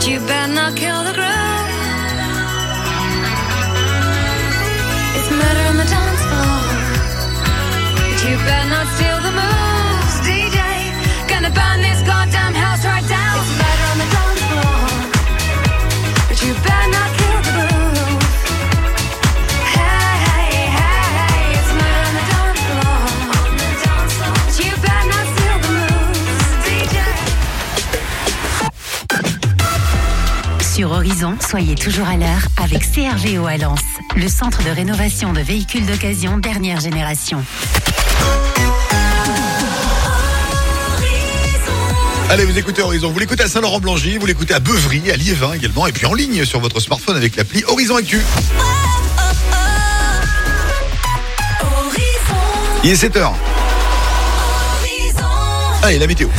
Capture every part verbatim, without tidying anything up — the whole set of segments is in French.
but you better not kill the groove. It's murder on the dance floor, but you better not steal the moves. D J, gonna burn this goddamn house right down. It's murder on the dance floor, but you better not kill the groove. Hey, hey, hey, it's murder on the dance floor, on the dance floor, but you better not steal the moves. D J. Sur Horizon, soyez toujours à l'heure avec C R V O à Lens, le centre de rénovation de véhicules d'occasion dernière génération. Allez, vous écoutez Horizon. Vous l'écoutez à Saint-Laurent-Blangy, vous l'écoutez à Beuvry, à Liévin également, et puis en ligne sur votre smartphone avec l'appli Horizon Actu. Il est sept heures. Allez, la météo.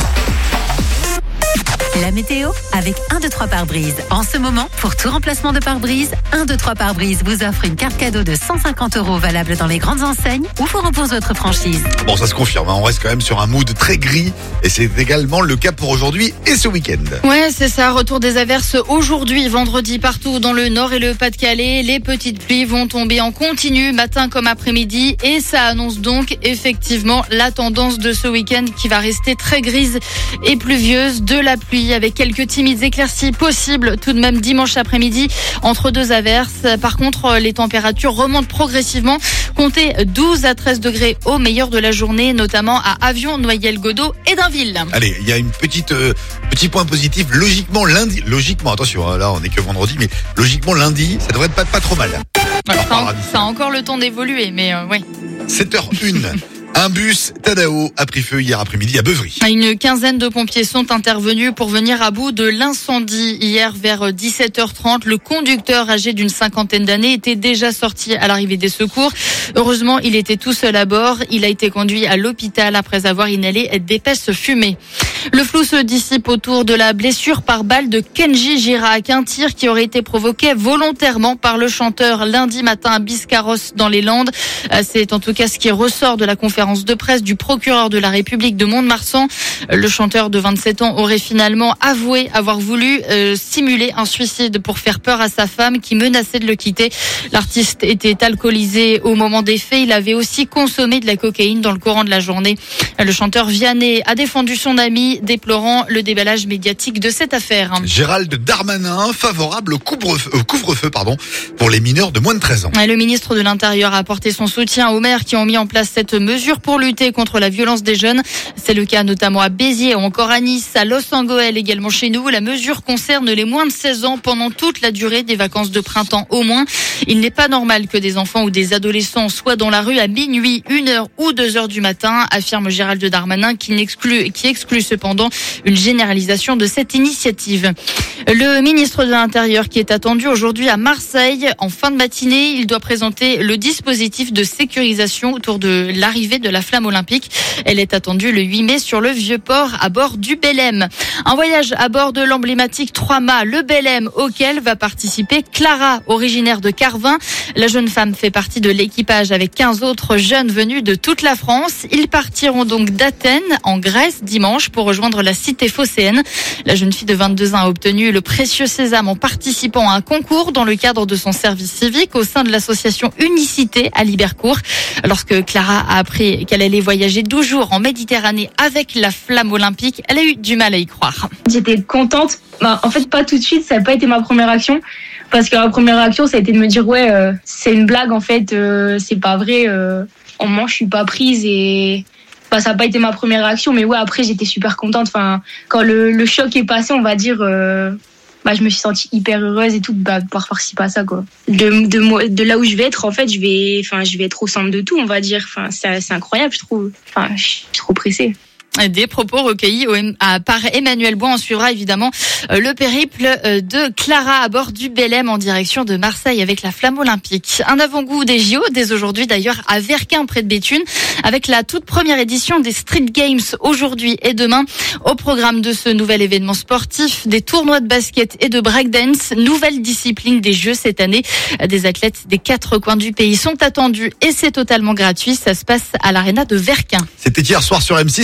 La météo avec un, deux, trois pare-brise. En ce moment, pour tout remplacement de pare-brise, un, deux, trois pare-brise vous offre une carte cadeau de cent cinquante euros valable dans les grandes enseignes ou vous rembourse votre franchise. Bon, ça se confirme, hein. On reste quand même sur un mood très gris et c'est également le cas pour aujourd'hui et ce week-end. Ouais, c'est ça. Retour des averses aujourd'hui, vendredi, partout dans le Nord et le Pas-de-Calais. Les petites pluies vont tomber en continu, matin comme après-midi, et ça annonce donc effectivement la tendance de ce week-end qui va rester très grise et pluvieuse. De la pluie avec quelques timides éclaircies possibles tout de même dimanche après-midi entre deux averses. Par contre, les températures remontent progressivement. Comptez douze à treize degrés au meilleur de la journée, notamment à Avion, Noyelles-Godault et Dainville. Allez, il y a une petite euh, petit point positif. Logiquement lundi, logiquement attention, hein, là on est que vendredi, mais logiquement lundi, ça devrait être pas, pas trop mal. Alors, ça, ça a encore le temps d'évoluer, mais euh, oui. sept heures une. Un bus Tadao a pris feu hier après-midi à Beuvry. Une quinzaine de pompiers sont intervenus pour venir à bout de l'incendie. Hier vers dix-sept heures trente, le conducteur âgé d'une cinquantaine d'années était déjà sorti à l'arrivée des secours. Heureusement, il était tout seul à bord. Il a été conduit à l'hôpital après avoir inhalé d'épaisses fumées. Le flou se dissipe autour de la blessure par balle de Kenji Girac, un tir qui aurait été provoqué volontairement par le chanteur lundi matin à Biscarrosse dans les Landes. C'est en tout cas ce qui ressort de la conférence de presse du procureur de la République de Mont-de-Marsan. Le chanteur de vingt-sept ans aurait finalement avoué avoir voulu euh, simuler un suicide pour faire peur à sa femme qui menaçait de le quitter. L'artiste était alcoolisé au moment des faits. Il avait aussi consommé de la cocaïne dans le courant de la journée. Le chanteur Vianney a défendu son ami, déplorant le déballage médiatique de cette affaire. Gérald Darmanin, favorable au couvre-feu, au couvre-feu pardon, pour les mineurs de moins de treize ans. Le ministre de l'Intérieur a apporté son soutien aux maires qui ont mis en place cette mesure pour lutter contre la violence des jeunes. C'est le cas notamment à Béziers ou encore à Nice, à Los Angeles également chez nous. La mesure concerne les moins de seize ans pendant toute la durée des vacances de printemps au moins. Il n'est pas normal que des enfants ou des adolescents soient dans la rue à minuit, une heure ou deux heures du matin, affirme Gérald Darmanin qui n'exclut, qui exclut cependant une généralisation de cette initiative. Le ministre de l'Intérieur qui est attendu aujourd'hui à Marseille en fin de matinée, il doit présenter le dispositif de sécurisation autour de l'arrivée de la flamme olympique. Elle est attendue le huit mai sur le Vieux-Port à bord du Belém. Un voyage à bord de l'emblématique trois-mâts, le Belém, auquel va participer Clara, originaire de Carvin. La jeune femme fait partie de l'équipage avec quinze autres jeunes venus de toute la France. Ils partiront donc d'Athènes en Grèce dimanche pour rejoindre la cité phocéenne. La jeune fille de vingt-deux ans a obtenu le précieux sésame en participant à un concours dans le cadre de son service civique au sein de l'association Unicité à Libercourt. Lorsque Clara a appris qu'elle allait voyager douze jours en Méditerranée avec la flamme olympique, elle a eu du mal à y croire. J'étais contente. Bah, en fait, pas tout de suite, ça n'a pas été ma première action. Parce que la première action, ça a été de me dire, ouais, euh, c'est une blague, en fait, euh, c'est pas vrai. Euh, en moi, je suis pas prise et bah, ça n'a pas été ma première action. Mais ouais, après, j'étais super contente. Enfin, quand le, le choc est passé, on va dire, euh, bah, je me suis sentie hyper heureuse et tout, bah, de pouvoir participer à ça, quoi. De, de, de là où je vais être, en fait, je vais, enfin, je vais être au centre de tout, on va dire. Enfin, c'est, c'est incroyable, je trouve. Enfin, je suis trop pressée. Des propos recueillis par Emmanuel Bois. On suivra évidemment le périple de Clara à bord du Belém en direction de Marseille avec la flamme olympique. Un avant-goût des J O dès aujourd'hui d'ailleurs à Verquin près de Béthune avec la toute première édition des Street Games aujourd'hui et demain. Au programme de ce nouvel événement sportif, des tournois de basket et de breakdance, nouvelle discipline des Jeux cette année. Des athlètes des quatre coins du pays sont attendus et c'est totalement gratuit. Ça se passe à l'aréna de Verquin. C'était hier soir sur M six, la demi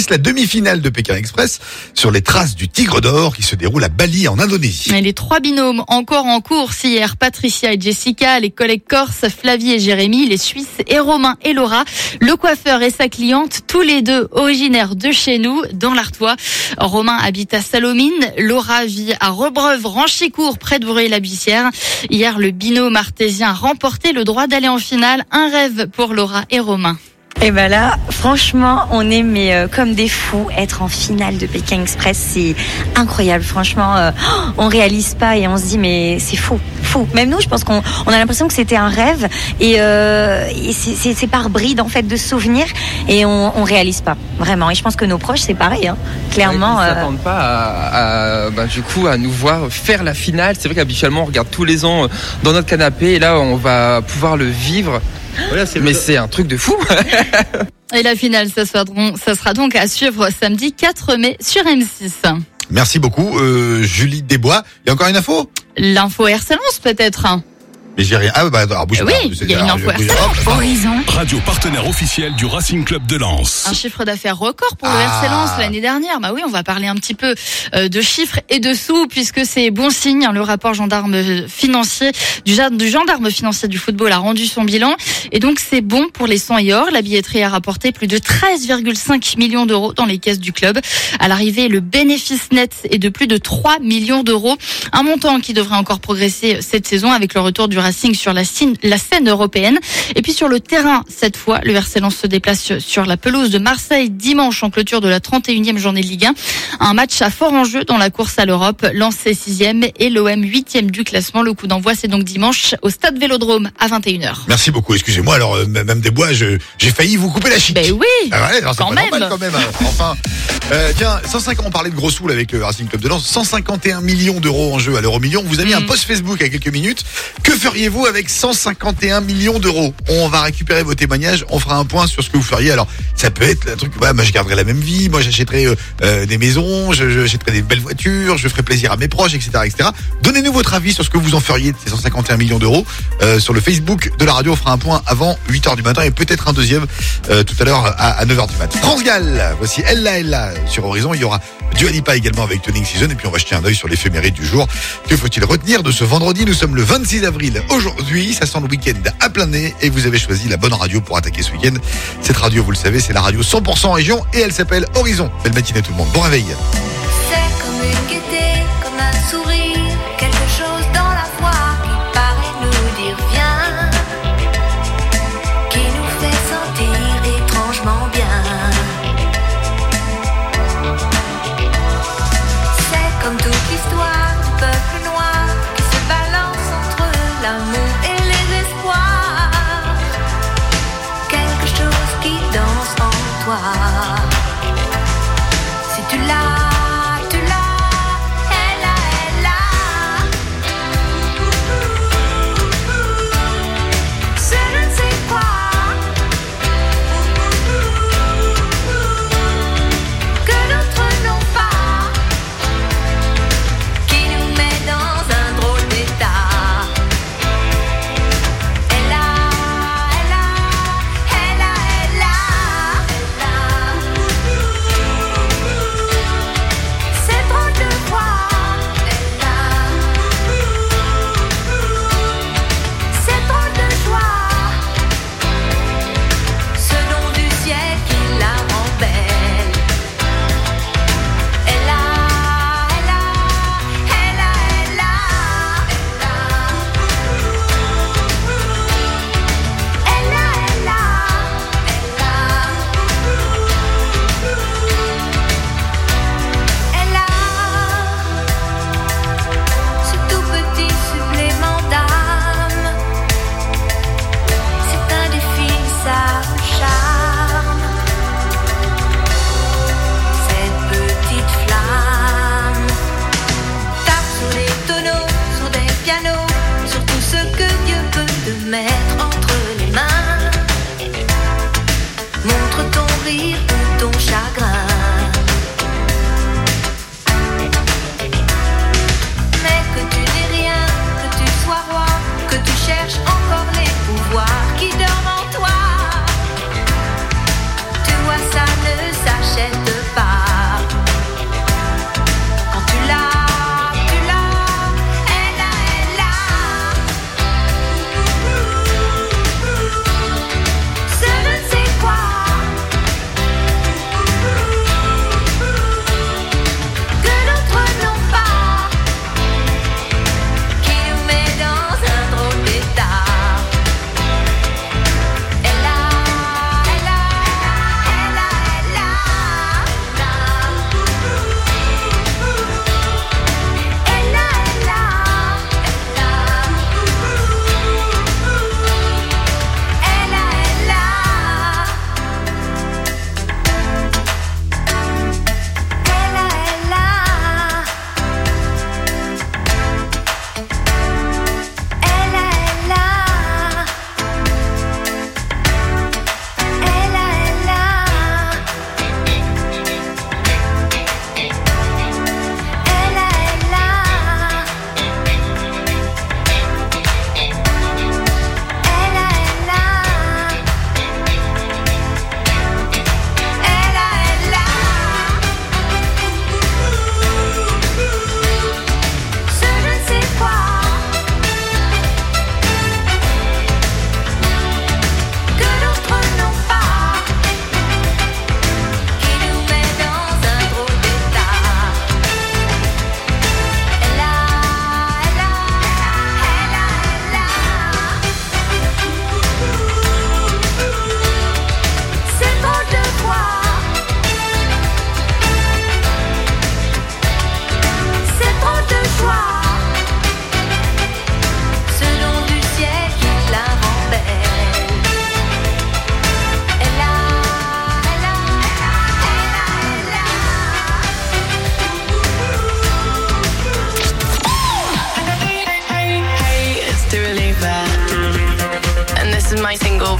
demi-finale de Pékin Express sur les traces du Tigre d'Or qui se déroule à Bali en Indonésie. Et les trois binômes encore en course hier, Patricia et Jessica, les collègues corses Flavie et Jérémy, les Suisses et Romain et Laura, le coiffeur et sa cliente, tous les deux originaires de chez nous, dans l'Artois. Romain habite à Salomine, Laura vit à Rebreuve, Ranchicourt, près de Voureuil-la-Bussière. Hier, le binôme artésien a remporté le droit d'aller en finale, un rêve pour Laura et Romain. Et ben là, franchement, on est mais euh, comme des fous. Être en finale de Pékin Express, c'est incroyable. Franchement, euh, on réalise pas et on se dit mais c'est fou, fou. Même nous, je pense qu'on on a l'impression que c'était un rêve et, euh, et c'est, c'est, c'est par bride en fait de souvenirs et on, on réalise pas vraiment. Et je pense que nos proches, c'est pareil, hein. Clairement. Ouais, ils euh... s'attendent pas à, à bah, du coup à nous voir faire la finale. C'est vrai qu'habituellement on regarde tous les ans dans notre canapé et là on va pouvoir le vivre. Voilà, c'est mais c'est un truc de fou. Et la finale, ça sera, donc, ça sera donc à suivre samedi quatre mai sur M six. Merci beaucoup, euh, Julie Desbois. Il y a encore une info? L'info R C Lens peut-être. Mais j'ai rien. Ah bah alors bouge oui, pas. il y a une info R C Lens. Horizon. Radio partenaire officiel du Racing Club de Lens. Un chiffre d'affaires record pour le Ah. R C Lens l'année dernière. Bah oui, on va parler un petit peu euh, de chiffres et de sous puisque c'est bon signe. Le rapport gendarme financier du, du gendarme financier du football a rendu son bilan et donc c'est bon pour les sang et or. La billetterie a rapporté plus de treize virgule cinq millions d'euros dans les caisses du club. À l'arrivée, le bénéfice net est de plus de trois millions d'euros. Un montant qui devrait encore progresser cette saison avec le retour du Racing sur la scène, la scène européenne. Et puis sur le terrain, cette fois, le R C Lens se déplace sur la pelouse de Marseille dimanche en clôture de la trente et unième journée de Ligue un. Un match à fort enjeu dans la course à l'Europe. Lens est sixième et l'O M huitième du classement. Le coup d'envoi, c'est donc dimanche au Stade Vélodrome à vingt et une heures. Merci beaucoup. Excusez-moi. Alors euh, même Desbois, je, j'ai failli vous couper la chic. Ben oui. Ah ouais, non, c'est Quand pas même. normal quand même. hein. Enfin, euh, tiens, cent cinquante. On parlait de gros sous là, avec le Racing Club de Lens. cent cinquante et un millions d'euros en jeu à l'euro million. Vous avez mis Mm. un post Facebook il y a quelques minutes. Que feriez-vous avec cent cinquante et un millions d'euros? On va récupérer vos témoignages. On fera un point sur ce que vous feriez. Alors, ça peut être un truc. Bah, moi, je garderais la même vie. Moi, j'achèterais euh, euh, des maisons. Je, je j'achèterais des belles voitures. Je ferais plaisir à mes proches, et cetera, et cetera. Donnez-nous votre avis sur ce que vous en feriez de ces cent cinquante et un millions d'euros euh, sur le Facebook de la radio. On fera un point avant huit heures du matin et peut-être un deuxième euh, tout à l'heure à, à neuf heures du matin. France Gall, voici Ella Ella sur Horizon. Il y aura Dua Lipa également avec Tuning Season et puis on va jeter un œil sur l'éphéméride du jour. Que faut-il retenir de ce vendredi? Nous sommes le vingt-six avril. Aujourd'hui, ça sent le week-end à plein nez et vous avez choisi la bonne radio pour attaquer ce week-end. Cette radio, vous le savez, c'est la radio cent pour cent région et elle s'appelle Horizon. Belle matinée tout le monde. Bon réveil. C'est comme une gaieté, comme un sourire, quelque chose dans la voix qui paraît nous dire viens, qui nous fait sentir étrangement bien. C'est comme toute l'histoire du peuple noir qui se balance entre l'amour et les espoirs, quelque chose qui danse en toi. Si tu l'as, tu l'as, elle a, elle a. C'est je ne sais quoi que d'autres n'ont pas, qui nous met dans un drôle d'état. Elle a, elle a, elle a, elle a, elle a. C'est trop de voir, elle a. C'est trop de joie, ce nom du ciel qui la rend belle. Elle a, elle a, elle a, elle a, elle a. Elle a, elle a, elle a. Elle a ce tout petit supplément d'âme. C'est indéfinissable charme. Cette petite flamme tape sur les tonneaux, sur des pianos, sur tout ce que Dieu peut te mettre entre les mains. Montre ton rire ou ton chagrin. Mais que tu n'aies rien, que tu sois roi, que tu cherches encore les pouvoirs qui dorment en toi. Tu vois, ça ne s'achète pas. is my single.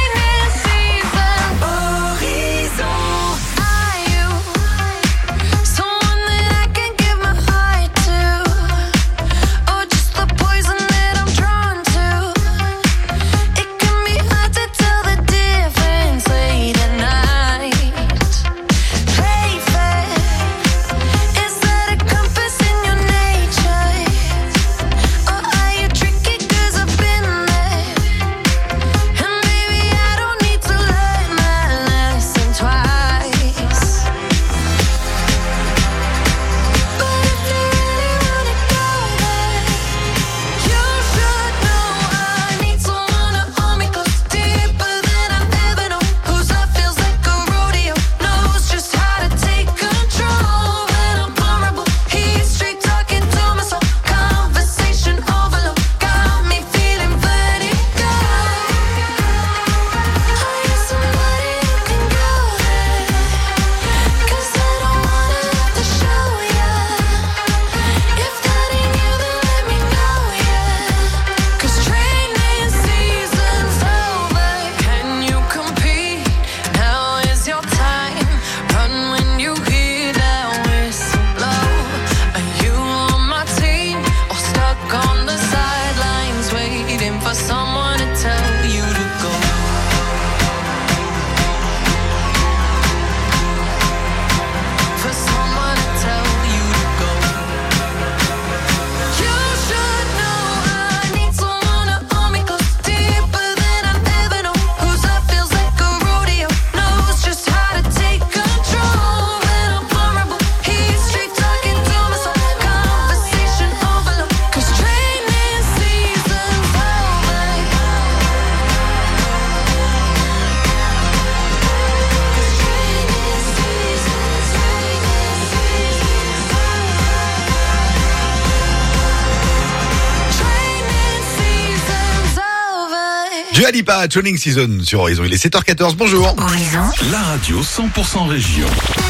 Dua Lipa, Training Season sur Horizon. Il est sept heures quatorze, bonjour. Horizon. La radio cent pour cent région.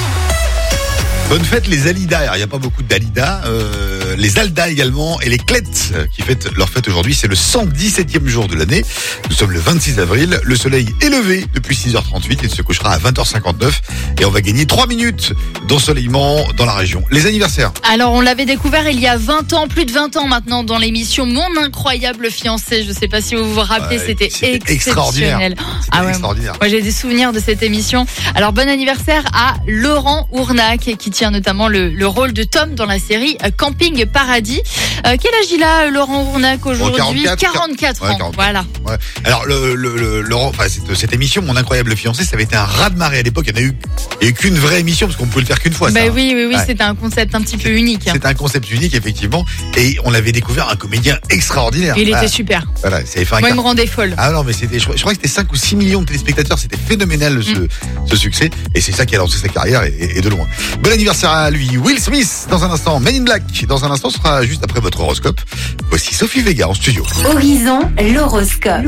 Bonne fête les Alida. Il n'y a pas beaucoup d'Alida. Euh, les Alda également et les Clettes qui fêtent leur fête aujourd'hui. C'est le cent dix-septième jour de l'année. Nous sommes le vingt-six avril. Le soleil est levé depuis six heures trente-huit. Il se couchera à vingt heures cinquante-neuf. Et on va gagner trois minutes d'ensoleillement dans la région. Les anniversaires. Alors, on l'avait découvert il y a vingt ans, plus de vingt ans maintenant, dans l'émission Mon Incroyable Fiancé. Je ne sais pas si vous vous rappelez, Ouais, c'était, c'était exceptionnel. extraordinaire. C'était Ah ouais, extraordinaire. Moi, j'ai des souvenirs de cette émission. Alors, bon anniversaire à Laurent Ournac, qui tient notamment le, le rôle de Tom dans la série Camping Paradis. Euh, quel âge il a, Laurent Ournac, aujourd'hui? quarante-quatre, quarante-quatre ouais, ans. quarante-quatre. Voilà. Ouais. Alors, le, le, le, Laurent, enfin, cette, cette émission, Mon Incroyable Fiancé, ça avait été un raz-de-marée à l'époque. Il n'y en a eu, il y a eu qu'une vraie émission parce qu'on pouvait le faire qu'une fois. Bah ça. oui, oui, oui, Ouais. c'était un concept un petit peu unique. Hein. C'était un concept unique, effectivement. Et on avait découvert un comédien extraordinaire. Il était Ah, super. Voilà, ça avait fait un Moi, il car- me rendait folle. Ah non, mais c'était, je, crois- je crois que c'était cinq ou six millions de téléspectateurs. C'était phénoménal, ce, Mm. ce succès. Et c'est ça qui a lancé sa carrière et, et de loin. Bon anniversaire à lui. Will Smith, dans un instant. Men in Black, dans un instant, ce sera juste après votre horoscope. Voici Sophie Vega en studio. Horizon, l'horoscope.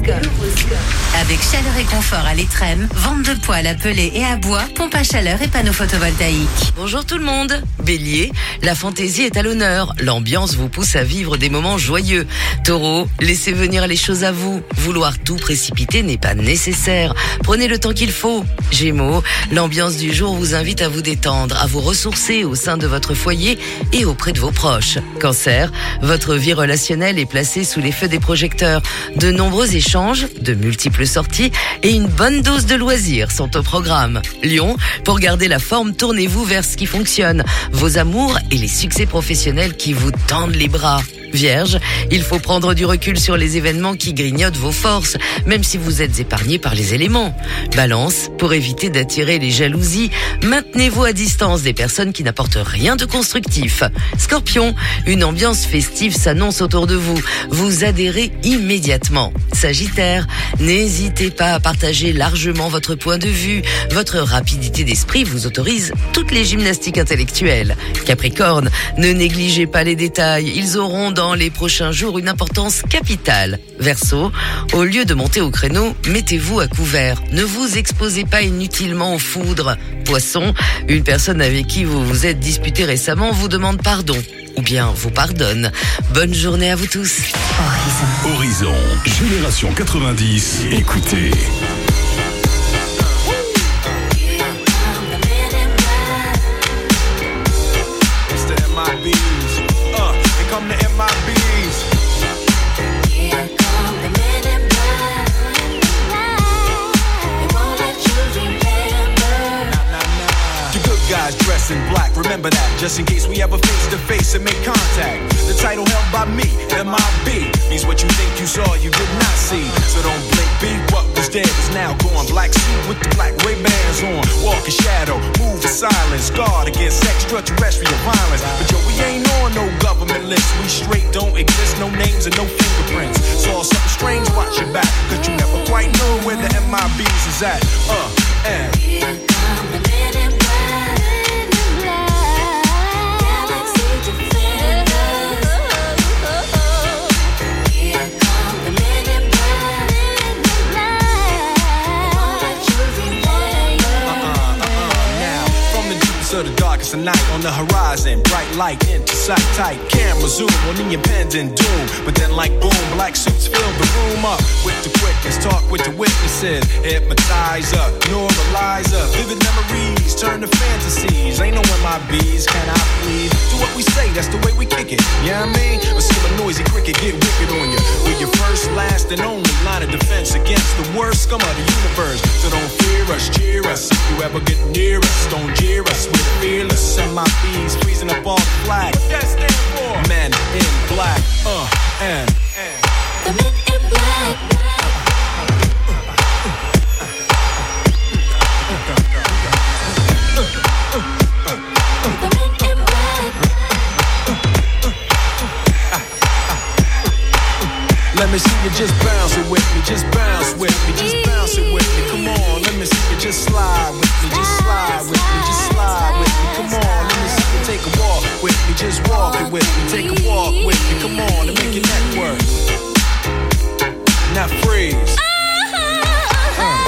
Avec chaleur et confort à l'étrème, vente de poêles à peler et à bois, pompe à chaleur et panneaux photovoltaïques. Bonjour tout le monde. Bélier, la fantaisie est à l'honneur. L'ambiance vous pousse à vivre des moments joyeux. Taureau, laissez venir les choses à vous. Vouloir tout précipiter n'est pas nécessaire. Prenez le temps qu'il faut. Gémeaux, l'ambiance du jour vous invite à vous détendre, à vous ressourcer au sein de votre foyer et auprès de vos proches. Cancer, votre vie relationnelle est placée sous les feux des projecteurs. De nombreux échanges, de multiples sorties et une bonne dose de loisirs sont au programme. Lion, pour garder la forme, tournez-vous vers ce qui fonctionne, vos amours et les succès professionnels qui vous tendent les bras. Vierge, il faut prendre du recul sur les événements qui grignotent vos forces, même si vous êtes épargné par les éléments. Balance, pour éviter d'attirer les jalousies, maintenez-vous à distance des personnes qui n'apportent rien de constructif. Scorpion, une ambiance festive s'annonce autour de vous. Vous adhérez immédiatement. Sagittaire, n'hésitez pas à partager largement votre point de vue. Votre rapidité d'esprit vous autorise toutes les gymnastiques intellectuelles. Capricorne, ne négligez pas les détails. Ils auront dans dans les prochains jours une importance capitale. Verseau, au lieu de monter au créneau, mettez-vous à couvert. Ne vous exposez pas inutilement aux foudres. Poisson, une personne avec qui vous vous êtes disputé récemment vous demande pardon. Ou bien vous pardonne. Bonne journée à vous tous. Horizon. Horizon, Génération quatre-vingt-dix, écoutez. Guys dressed in black, remember that, just in case we ever face to face and make contact. The title held by me, M I B, means what you think you saw, you did not see. So don't blink, be what was dead is now gone. Black suit with the black Ray-Bans on, walk in shadow, move in silence, guard against extraterrestrial violence. But yo, we ain't on no government list, we straight don't exist, no names and no fingerprints. Saw something strange, watch your back, cause you never quite know where the M I Bs is at. Uh, and here come the men in black. Of the darkest of night on the horizon, bright light into sight tight. Camera zoom on the impending doom, but then like boom, black suits fill the room up with the quickness. Talk with the witnesses, hypnotizer, neuralizer, vivid memories turn to fantasies. Ain't no M I Bs, can I please? Do what we say, that's the way we kick it. Yeah, you know what I mean, or see a noisy cricket get wicked on you. We're your first, last, and only line of defense against the worst scum of the universe. So don't fear us, cheer us. If you ever get near us, don't jeer us. We're fearless, M I Bs freezing up all the flag. What that stand for? Men in black, uh, and, and. The men in black. Let me see you just bounce it with me, just bounce with me, just bounce it with me. Come on, let me see you just slide with me, just slide with me, just slide with me. Come on, let me see you take a walk with me, just walk it with me, take a walk with me. Come on, and make your neck work. Now freeze. Uh.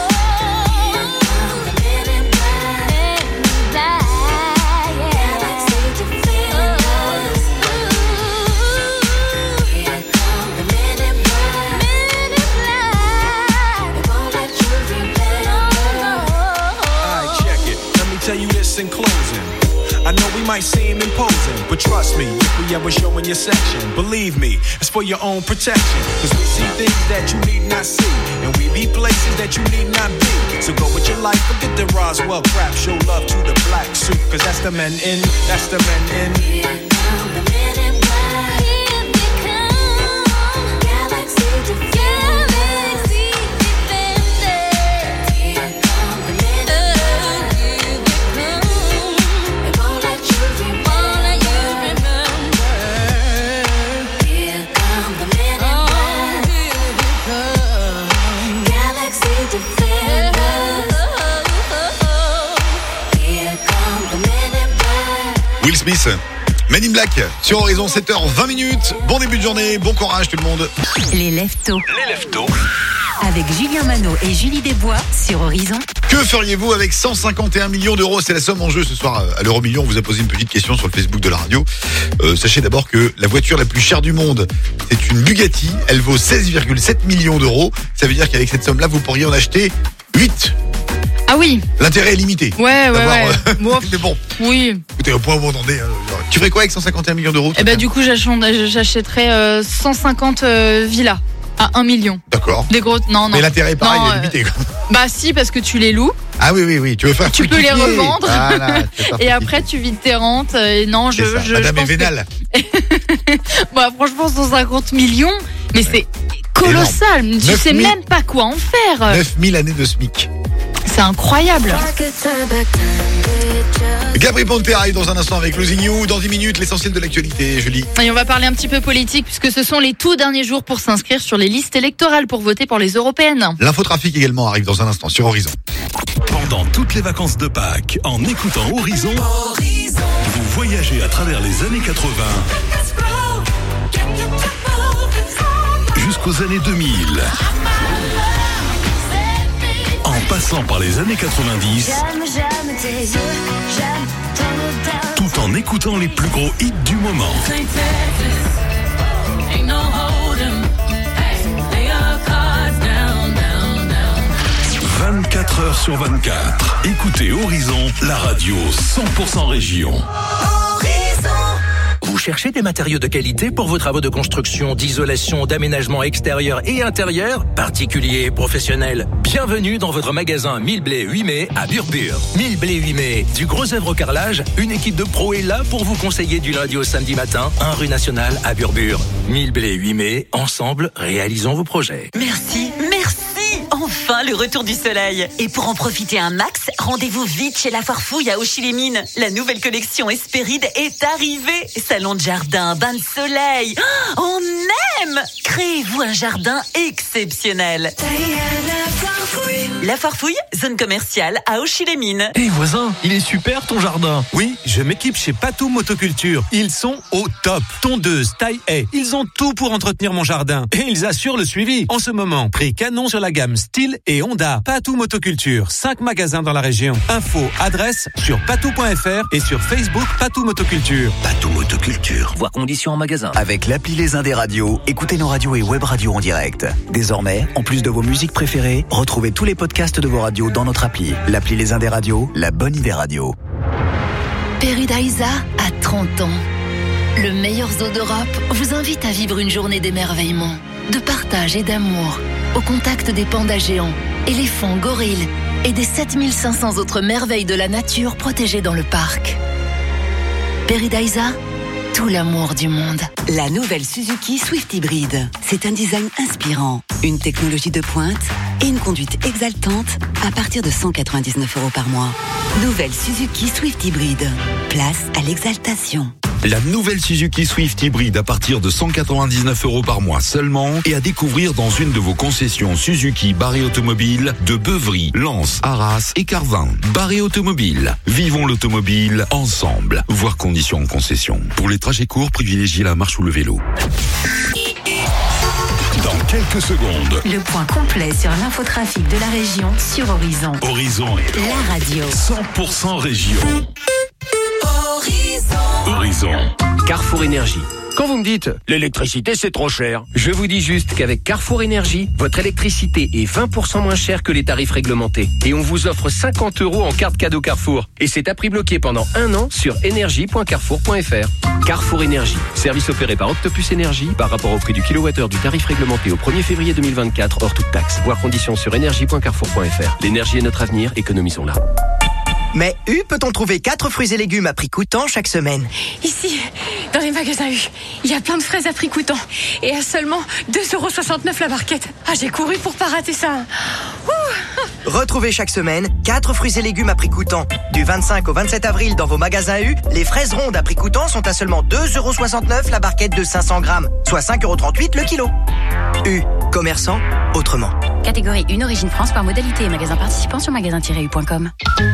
Tell you this in closing, I know we might seem imposing, but trust me, if we ever show in your section, believe me, it's for your own protection. Cause we see things that you need not see, and we be places that you need not be. So go with your life, forget the Roswell crap, show love to the black suit, cause that's the men in, that's the men in. Here come the men in black, here they come, Galaxy Defender. Will Smith, Men in Black, sur Horizon, sept heures vingt minutes. Bon début de journée, bon courage tout le monde. Les lève-tôt. Les lève-tôt. Avec Julien Manot et Julie Desbois sur Horizon. Que feriez-vous avec cent cinquante et un millions d'euros? C'est la somme en jeu ce soir à l'euro million. On vous a posé une petite question sur le Facebook de la radio. Euh, sachez d'abord que la voiture la plus chère du monde, c'est une Bugatti. Elle vaut seize virgule sept millions d'euros. Ça veut dire qu'avec cette somme-là, vous pourriez en acheter huit. Ah oui. L'intérêt est limité. Ouais, ouais, ouais. Euh, bon, mais bon. Oui. Écoutez, au point où vous entendez, hein, tu ferais quoi avec cent cinquante et un millions d'euros? Eh ben, du coup, j'achèterais euh, cent cinquante euh, villas à un million. D'accord. Des gros, non, non. Mais l'intérêt, pareil, non, est limité. Quoi. Bah si, parce que tu les loues. Ah oui, oui, oui. Tu veux faire Tu peux les revendre. Voilà, et après, tu vides tes rentes. Et non, je, je, Madame je pense est vénale. Que... bah, franchement, cent cinquante millions, mais c'est colossal. Tu sais mille même pas quoi en faire. neuf mille années de SMIC. C'est incroyable. Gabri Ponte arrive dans un instant avec Losing You. Dans dix minutes, l'essentiel de l'actualité, Julie. Et on va parler un petit peu politique puisque ce sont les tout derniers jours pour s'inscrire sur les listes électorales pour voter pour les européennes. L'infotrafic également arrive dans un instant sur Horizon. Pendant toutes les vacances de Pâques, en écoutant Horizon, Horizon. Vous voyagez à travers les années quatre-vingts jusqu'aux années deux mille. En passant par les années quatre-vingt-dix, J'aime, j'aime tes yeux, j'aime ton odeur. tout en écoutant les plus gros hits du moment. vingt-quatre heures sur vingt-quatre. Écoutez Horizon, la radio cent pour cent région. Vous cherchez des matériaux de qualité pour vos travaux de construction, d'isolation, d'aménagement extérieur et intérieur, particuliers et professionnels. Bienvenue dans votre magasin mille blé huit mai à Burbure. mille blé huit mai, du gros œuvre au carrelage, une équipe de pros est là pour vous conseiller du lundi au samedi matin, un rue Nationale à Burbure. mille blé huit mai, ensemble, réalisons vos projets. Merci, merci. Enfin, le retour du soleil. Et pour en profiter un max, rendez-vous vite chez la Foire Fouille à Auchy-les-Mines. La nouvelle collection Hespéride est arrivée. Salon de jardin, bain de soleil. Oh, on aime! Créez-vous un jardin exceptionnel. La Foire Fouille, zone commerciale à Auchy-les-Mines. Hé hey voisin, il est super ton jardin. Oui, je m'équipe chez Patou Motoculture. Ils sont au top. Tondeuse, taille haie, ils ont tout pour entretenir mon jardin. Et ils assurent le suivi. En ce moment, prix canon sur la gamme Style et Honda. Patou Motoculture, cinq magasins dans la région. Info, adresse sur patou point f r et sur Facebook Patou Motoculture. Patou Motoculture. Voir conditions en magasin. Avec l'appli Les Indés Radio, écoutez nos radios et web radios en direct. Désormais, en plus de vos musiques préférées, retrouvez tous les podcasts de vos radios dans notre appli. L'appli Les Indés Radio, la bonne idée radio. Peridaisa a trente ans. Le meilleur zoo d'Europe vous invite à vivre une journée d'émerveillement, de partage et d'amour, au contact des pandas géants, éléphants, gorilles et des sept mille cinq cents autres merveilles de la nature protégées dans le parc. Peridaisa, tout l'amour du monde. La nouvelle Suzuki Swift Hybrid. C'est un design inspirant, une technologie de pointe et une conduite exaltante à partir de cent quatre-vingt-dix-neuf euros par mois. Nouvelle Suzuki Swift Hybrid. Place à l'exaltation. La nouvelle Suzuki Swift Hybrid à partir de cent quatre-vingt-dix-neuf euros par mois seulement et à découvrir dans une de vos concessions Suzuki Barré Automobile de Beuvry, Lens, Arras et Carvin. Barré Automobile. Vivons l'automobile ensemble. Voir conditions en concession. Pour les trajets courts, privilégiez la marche ou le vélo. Dans quelques secondes, Le point complet sur l'infotrafic de la région sur Horizon. Horizon est La radio. cent pour cent région. Horizon. Carrefour Énergie. Quand vous me dites l'électricité c'est trop cher, je vous dis juste qu'avec Carrefour Énergie, votre électricité est vingt pour cent moins chère que les tarifs réglementés. Et on vous offre cinquante euros en carte cadeau Carrefour. Et c'est à prix bloqué pendant un an sur énergie point carrefour point f r. Carrefour Énergie. Service opéré par Octopus Énergie par rapport au prix du kilowattheure du tarif réglementé au premier février deux mille vingt-quatre hors toute taxe. Voir conditions sur énergie point carrefour point f r. L'énergie est notre avenir, économisons-la. Mais U peut-on trouver quatre fruits et légumes à prix coûtant chaque semaine? Ici, dans les magasins U, il y a plein de fraises à prix coûtant. Et à seulement deux euros soixante-neuf la barquette. Ah, j'ai couru pour pas rater ça. Ouh. Retrouvez chaque semaine quatre fruits et légumes à prix coûtant. Du vingt-cinq au vingt-sept avril dans vos magasins U, les fraises rondes à prix coûtant sont à seulement deux euros soixante-neuf la barquette de cinq cents grammes, soit cinq euros trente-huit le kilo. U, commerçant autrement. Catégorie un, origine France par modalité et magasin participant sur magasin tiret u point com.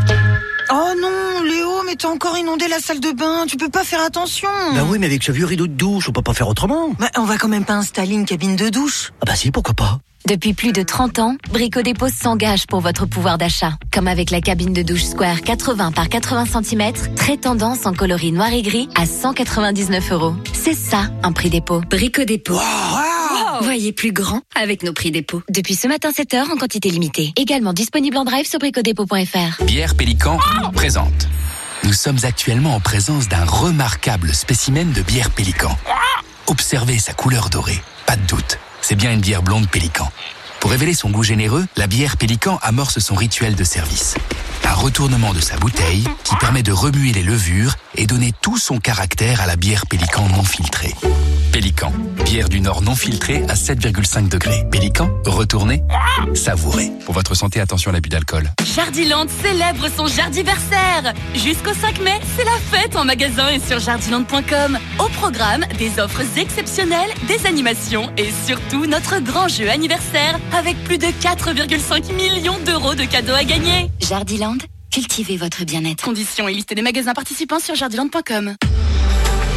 Oh non, Léo, mais t'as encore inondé la salle de bain, tu peux pas faire attention. Bah oui, mais avec ce vieux rideau de douche, on peut pas faire autrement. Bah, on va quand même pas installer une cabine de douche. Ah bah si, pourquoi pas. Depuis plus de trente ans, Brico Dépôt s'engage pour votre pouvoir d'achat. Comme avec la cabine de douche Square quatre-vingts par quatre-vingts centimètres, très tendance en coloris noir et gris à cent quatre-vingt-dix-neuf euros. C'est ça, un prix dépôt. Brico Dépôt. Wow, wow. Voyez plus grand avec nos prix dépôt. Depuis ce matin sept heures en quantité limitée. Également disponible en drive sur bricodépôt point f r. Bière Pélican présente. Nous sommes actuellement en présence d'un remarquable spécimen de bière Pélican. Observez sa couleur dorée. Pas de doute, c'est bien une bière blonde Pélican. Pour révéler son goût généreux, la bière Pélican amorce son rituel de service. Un retournement de sa bouteille qui permet de remuer les levures et donner tout son caractère à la bière Pélican non filtrée. Pélican, bière du Nord non filtrée à sept virgule cinq degrés. Pélican, retournez, savourez. Pour votre santé, attention à l'abus d'alcool. Jardiland célèbre son jardiversaire. Jusqu'au cinq mai, c'est la fête en magasin et sur jardiland point com. Au programme, des offres exceptionnelles, des animations et surtout notre grand jeu anniversaire avec plus de quatre virgule cinq millions d'euros de cadeaux à gagner. Jardiland, cultivez votre bien-être. Conditions et liste des magasins participants sur jardiland point com.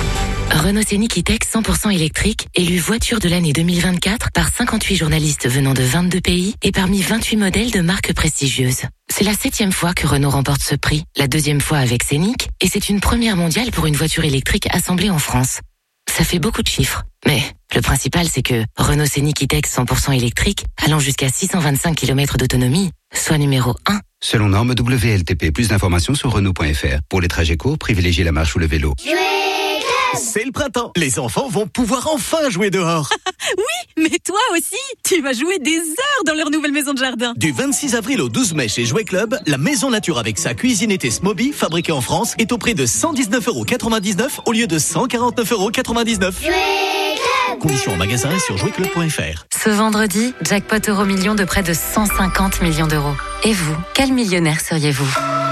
Renault Scénic E-Tech cent pour cent électrique, élu voiture de l'année deux mille vingt-quatre par cinquante-huit journalistes venant de vingt-deux pays et parmi vingt-huit modèles de marques prestigieuses. C'est la septième fois que Renault remporte ce prix, la deuxième fois avec Scénic, et c'est une première mondiale pour une voiture électrique assemblée en France. Ça fait beaucoup de chiffres, mais le principal c'est que Renault Scénic E-Tech cent pour cent électrique, allant jusqu'à six cent vingt-cinq kilomètres d'autonomie, soit numéro un. Selon norme W L T P, plus d'informations sur Renault point F R. Pour les trajets courts, privilégiez la marche ou le vélo. C'est le printemps. Les enfants vont pouvoir enfin jouer dehors. Oui, mais toi aussi, tu vas jouer des heures dans leur nouvelle maison de jardin. Du vingt-six avril au douze mai chez Jouet Club, la maison nature avec sa cuisinette Smoby, fabriquée en France, est au prix de cent dix-neuf euros quatre-vingt-dix-neuf au lieu de cent quarante-neuf euros quatre-vingt-dix-neuf. Conditions en magasin et sur jouet club point F R. Ce vendredi, jackpot euro million de près de cent cinquante millions d'euros. Et vous, quel millionnaire seriez-vous ?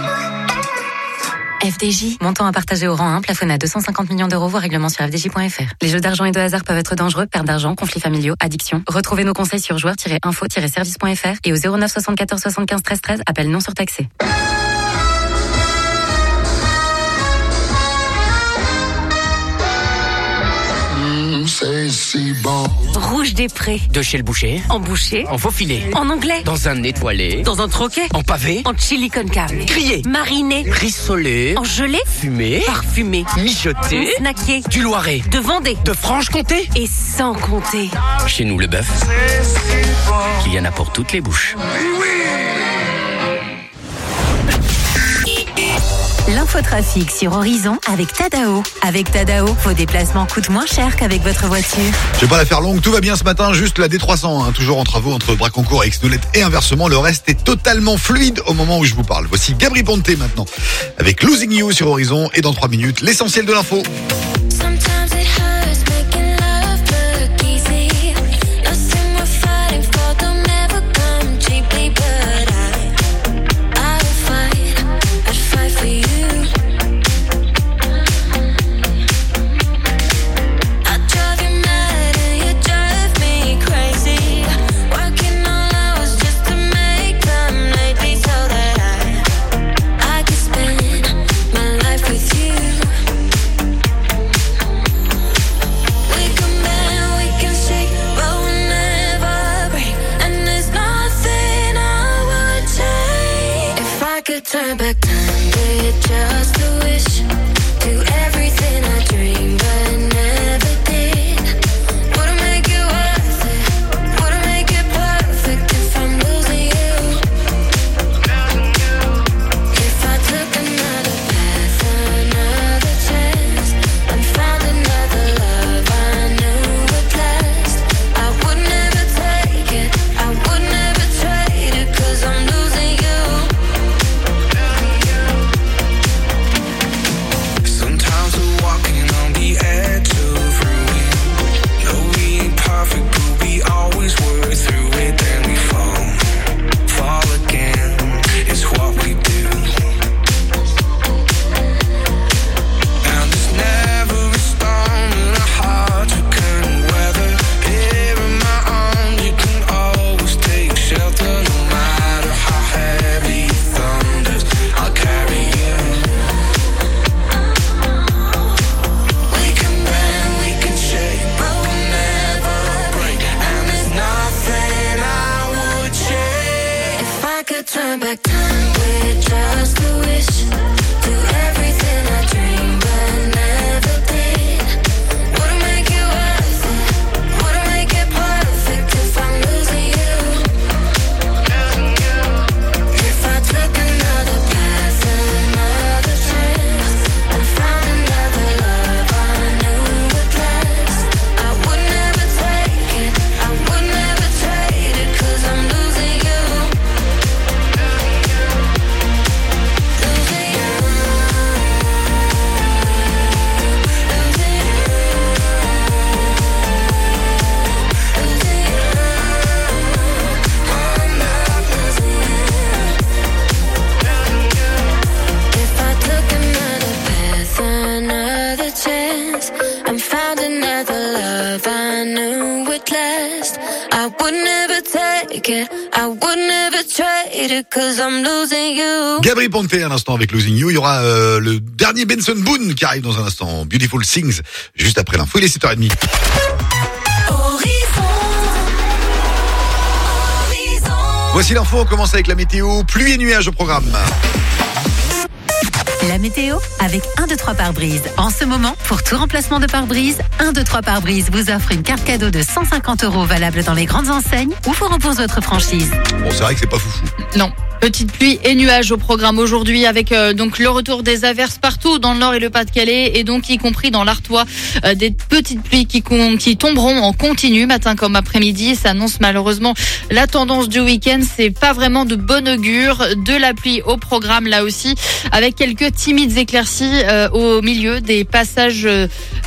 F D J, montant à partager au rang un, plafonné à deux cent cinquante millions d'euros, voire règlement sur f d j point f r. Les jeux d'argent et de hasard peuvent être dangereux, perte d'argent, conflits familiaux, addiction. Retrouvez nos conseils sur joueurs tiret info tiret service point f r et au zéro neuf soixante-quatorze soixante-quinze treize treize, appel non surtaxé. C'est si bon. Rouge des Prés. De chez le boucher. En boucher. En faux filet. En anglais. Dans un étoilé. Dans un troquet. En pavé. En chili con carne. Grillé. Mariné. Rissolé. En gelée. Fumé. Parfumé. Mijoté. Snacké. Du Loiret. De Vendée. De Franche-Comté. Et sans compter. Chez nous, le bœuf. Il y en a pour toutes les bouches. L'infotrafic sur Horizon avec Tadao. Avec Tadao, vos déplacements coûtent moins cher qu'avec votre voiture. Je vais pas la faire longue, tout va bien ce matin, juste la D trois cents, hein, toujours en travaux entre Bracancourt et Aix-Noulette et inversement, le reste est totalement fluide au moment où je vous parle. Voici Gabri Ponte maintenant, avec Losing You sur Horizon et dans trois minutes, l'essentiel de l'info. Turn back time with just a wish. Do everything I dreamed but never did. Wouldn't make it worth it. Wouldn't make it perfect if I'm losing you. If I took another path, another chance, and found another love I knew would last, I would never take it. I would never trade it 'cause I'm losing you. Turn back time with just a wish. Do everything I dreamed but never did. Wouldn't make it worth it. Wouldn't make it perfect if I'm losing you. If I took another path, another chance, and found another love I knew would last, I would never take it. I would never trade it 'cause I'm losing you. Another chance, and found another love I knew would last, I would never take take it. I would never trade it cause I'm losing you. Gabri Ponte un instant avec Losing You. Il y aura euh, le dernier Benson Boone qui arrive dans un instant. Beautiful Things, juste après l'info. Il est sept heures trente. Voici l'info, on commence avec la météo. Pluie et nuages au programme. La météo avec un, deux, trois pare-brise. En ce moment, pour tout remplacement de pare-brise, un, deux, trois pare-brise vous offre une carte cadeau de cent cinquante euros valable dans les grandes enseignes ou vous rembourse votre franchise. Bon, c'est vrai que c'est pas foufou. Non. Petite pluie et nuages au programme aujourd'hui avec euh, donc le retour des averses partout dans le nord et le Pas-de-Calais et donc y compris dans l'Artois euh, des petites pluies qui, qui tomberont en continu matin comme après-midi. Ça annonce malheureusement la tendance du week-end. C'est pas vraiment de bon augure. De la pluie au programme là aussi avec quelques timides éclaircies euh, au milieu des passages euh,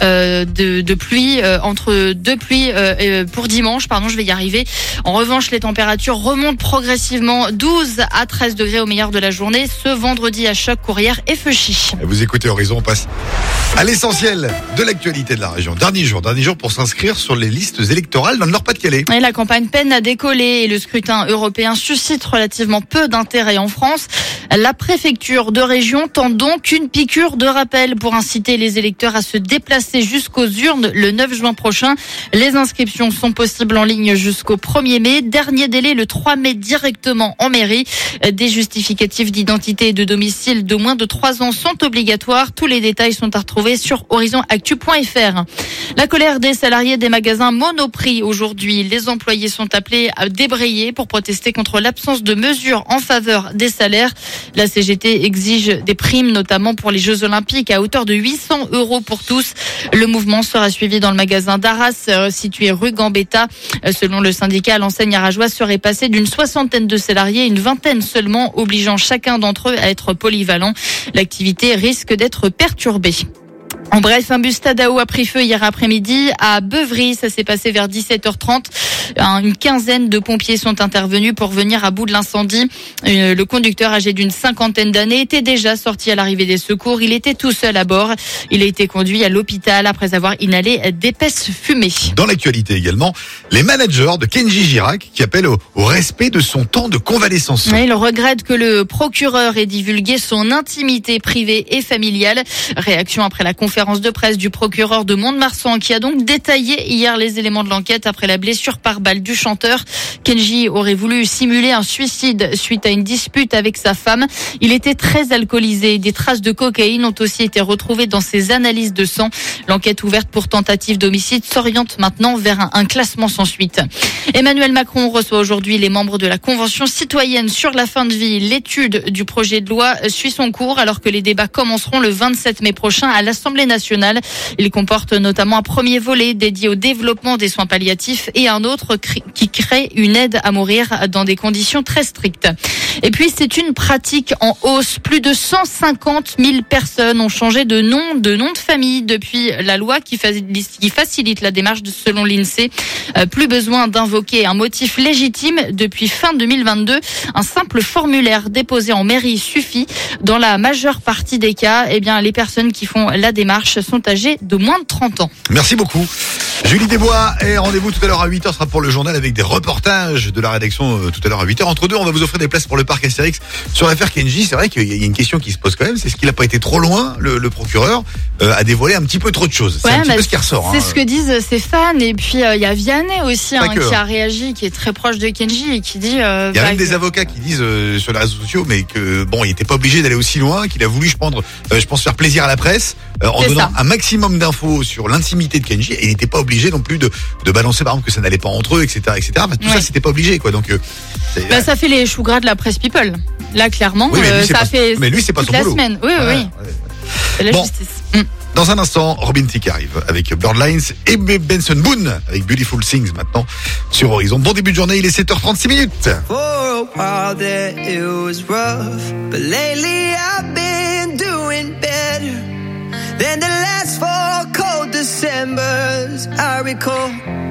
de, de pluie euh, entre deux pluies euh, pour dimanche. Pardon, je vais y arriver. En revanche, les températures remontent progressivement. douze à treize degrés au meilleur de la journée ce vendredi à Choc, Courrières et Feuchy. Vous écoutez Horizon, on passe à l'essentiel de l'actualité de la région. Dernier jour, dernier jour pour s'inscrire sur les listes électorales dans le Nord-Pas-de-Calais. Et la campagne peine à décoller et le scrutin européen suscite relativement peu d'intérêt en France. La préfecture de région tente donc une piqûre de rappel pour inciter les électeurs à se déplacer jusqu'aux urnes le neuf juin prochain. Les inscriptions sont possibles en ligne jusqu'au premier mai. Dernier délai le trois mai directement en mairie. Des justificatifs d'identité et de domicile de moins de trois ans sont obligatoires. Tous les détails sont à retrouver sur horizon actu point f r. La colère des salariés des magasins Monoprix aujourd'hui. Les employés sont appelés à débrayer pour protester contre l'absence de mesures en faveur des salaires. La C G T exige des primes, notamment pour les Jeux Olympiques, à hauteur de huit cents euros pour tous. Le mouvement sera suivi dans le magasin d'Arras, situé rue Gambetta. Selon le syndicat, l'enseigne arageoise serait passée d'une soixantaine de salariés à une vingtaine seulement, obligeant chacun d'entre eux à être polyvalent. L'activité risque d'être perturbée. En bref, un bus Tadao a pris feu hier après-midi à Beuvry. Ça s'est passé vers dix-sept heures trente. Une quinzaine de pompiers sont intervenus pour venir à bout de l'incendie. Le conducteur, âgé d'une cinquantaine d'années, était déjà sorti à l'arrivée des secours. Il était tout seul à bord. Il a été conduit à l'hôpital après avoir inhalé d'épaisses fumées. Dans l'actualité également, les managers de Kenji Girac qui appellent au, au respect de son temps de convalescence. Oui, il regrette que le procureur ait divulgué son intimité privée et familiale. Réaction après la conférence de presse du procureur de Mont-de-Marsan qui a donc détaillé hier les éléments de l'enquête après la blessure par balle du chanteur. Kenji aurait voulu simuler un suicide suite à une dispute avec sa femme. Il était très alcoolisé. Des traces de cocaïne ont aussi été retrouvées dans ses analyses de sang. L'enquête ouverte pour tentative d'homicide s'oriente maintenant vers un, un classement sans suite. Emmanuel Macron reçoit aujourd'hui les membres de la Convention citoyenne sur la fin de vie. L'étude du projet de loi suit son cours alors que les débats commenceront le vingt-sept mai prochain à l'Assemblée nationale. Il comporte notamment un premier volet dédié au développement des soins palliatifs et un autre qui crée une aide à mourir dans des conditions très strictes. Et puis c'est une pratique en hausse. Plus de cent cinquante mille personnes ont changé de nom, de nom de famille depuis la loi qui facilite la démarche selon l'INSEE. Plus besoin d'invoquer un motif légitime depuis fin deux mille vingt-deux. Un simple formulaire déposé en mairie suffit. Dans la majeure partie des cas, eh bien, les personnes qui font la démarche sont âgées de moins de trente ans. Merci beaucoup. Julie Desbois, et rendez-vous tout à l'heure à huit heures, sera pour le journal avec des reportages de la rédaction euh, tout à l'heure à huit heures. Entre deux, on va vous offrir des places pour le parc Astérix. Sur l'affaire Kenji, c'est vrai qu'il y a une question qui se pose quand même, c'est ce qu'il n'a pas été trop loin, le, le procureur, euh, a dévoilé un petit peu trop de choses. C'est ouais, un petit peu ce qui ressort. C'est hein. ce que disent ses fans, et puis il euh, y a Vianney aussi hein, qui hein. a réagi, qui est très proche de Kenji et qui dit... Euh, il y a bah, même que... des avocats qui disent euh, sur les réseaux sociaux, mais que bon, il n'était pas obligé d'aller aussi loin, qu'il a voulu, je pense, euh, je pense faire plaisir à la presse, euh, en donnant ça. un maximum d'infos sur l'intimité de Kenji, et il n'était pas obligé non plus de de balancer par exemple que ça n'allait pas entre eux, et cetera, et cetera. Enfin, tout ouais. ça, c'était pas obligé, quoi. Donc, euh, bah, ouais. ça fait les choux gras de la presse people. Là, clairement, oui, mais lui, euh, ça pas, fait. Mais lui, c'est pas son la boulot. Semaine. Oui, ouais, oui. Ouais. C'est la bon. justice. Mm. Dans un instant, Robin Thicke arrive avec Birdlines et Benson Boone avec Beautiful Things maintenant sur Horizon. Bon début de journée, il est sept heures trente-six minutes. For a while there it was rough, but lately I've been doing better than the last four cold Decembers I recall.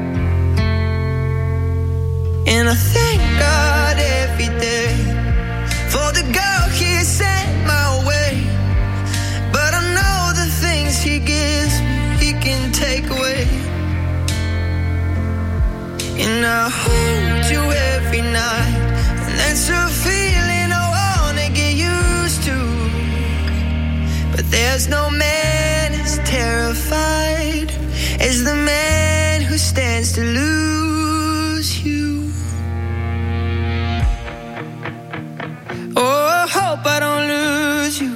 And I thank God every day for the girl He sent my way. But I know the things He gives me, He can take away. And I hold you every every night. And that's a feeling I wanna get used to. But there's no man as terrified as the man who stands to lose you. Oh, I hope I don't lose you.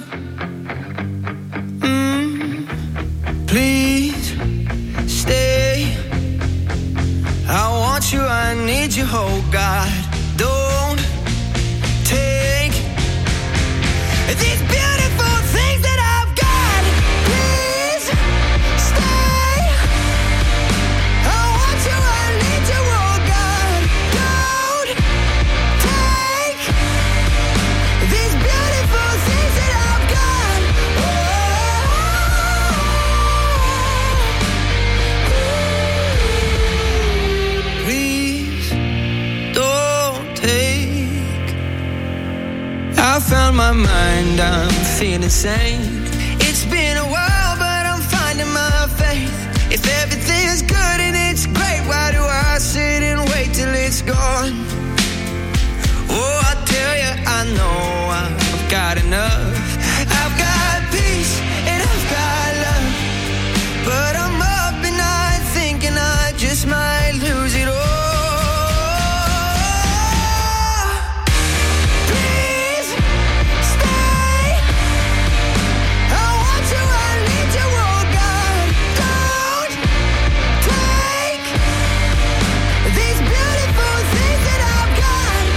Mm, please stay. I want you, I need you, oh God. Don't take these beautiful things that I've got. Please stay. I want you, I need you, oh God. Don't take these beautiful things that I've got. Oh. Please don't take. I found my mind, I'm feeling sane. It's been a while, but I'm finding my faith. If everything's good and it's great, why do I sit and wait till it's gone? Oh, I tell you, I know I've got enough. I've got peace and I've got love. But I'm up at night thinking I just might lose it all. Please stay. I want you, I need you, oh God. Don't take these beautiful things that I've got.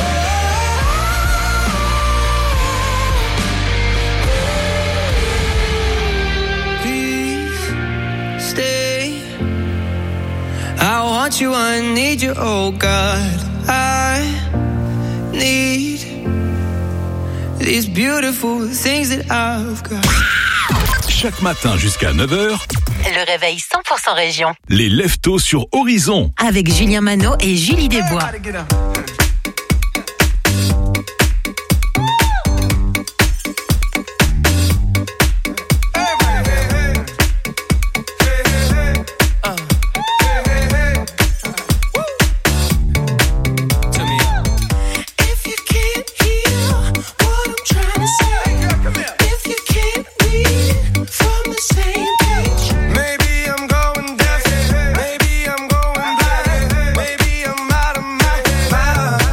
Please stay. I want you, I need you, oh God. I need these beautiful things that I've got. Chaque matin jusqu'à neuf heures, Le réveil cent pour cent région. les lève-tôt sur Horizon. Avec Julien Manot et Julie Desbois. If you can't hear what I'm trying to say, if you can't read from the same page, maybe I'm going deaf, maybe I'm going blind, maybe I'm out of my mind.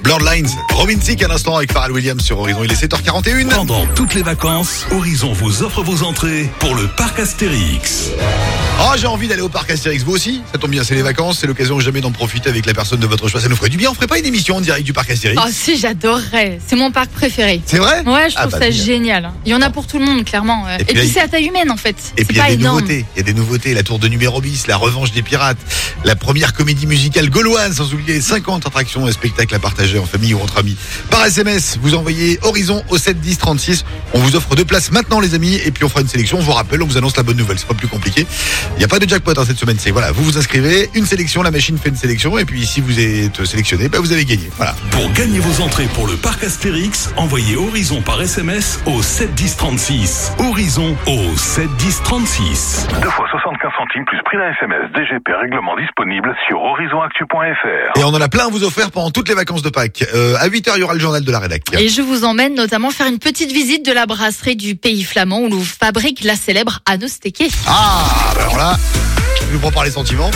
Blurred Lines, Robin Thicke à l'instant avec Pharrell Williams sur Horizon. Il est sept heures quarante et une. Pendant toutes les vacances, Horizon vous offre vos entrées pour le parc Astérix. Oh, j'ai envie d'aller au parc Astérix. Vous aussi? Ça tombe bien, c'est les vacances, c'est l'occasion jamais d'en profiter avec la personne de votre choix. Ça nous ferait du bien. On ferait pas une émission en direct du parc Astérix? Oh si, j'adorerais. C'est mon parc préféré. C'est vrai? Ouais, je Ah, trouve bah, ça bien. génial. Il y en a pour tout le monde, clairement. Et, Et puis puis là, il- c'est à taille humaine, en fait. Et C'est puis il y pas a des énorme. nouveautés, il y a des nouveautés, la tour de Numérobis, la revanche des pirates, la première comédie musicale gauloise, sans oublier les cinquante attractions et spectacles à partager en famille ou entre amis. Par S M S, vous envoyez Horizon au sept dix trente-six. On vous offre deux places maintenant les amis, et puis on fera une sélection. On vous rappelle, on vous annonce la bonne nouvelle, c'est pas plus compliqué. Il n'y a pas de jackpot hein, cette semaine, c'est voilà, vous vous inscrivez, une sélection, la machine fait une sélection, et puis si vous êtes sélectionné, bah, vous avez gagné. Voilà. Pour gagner vos entrées pour le parc Astérix, envoyez Horizon par S M S au sept dix trente-six. Horizon au sept dix trente-six. Deux fois soixante-quinze centimes plus prix d'un S M S D G P règlement disponible sur horizon actu point F R. Et on en a plein à vous offrir pendant toutes les vacances de Pâques. Euh, à huit heures, il y aura le journal de la rédac. Et je vous emmène notamment faire une petite visite de la brasserie du Pays Flamand où l'on fabrique la célèbre Anno Steké. Ah, bah alors là, je vous prends par les sentiments.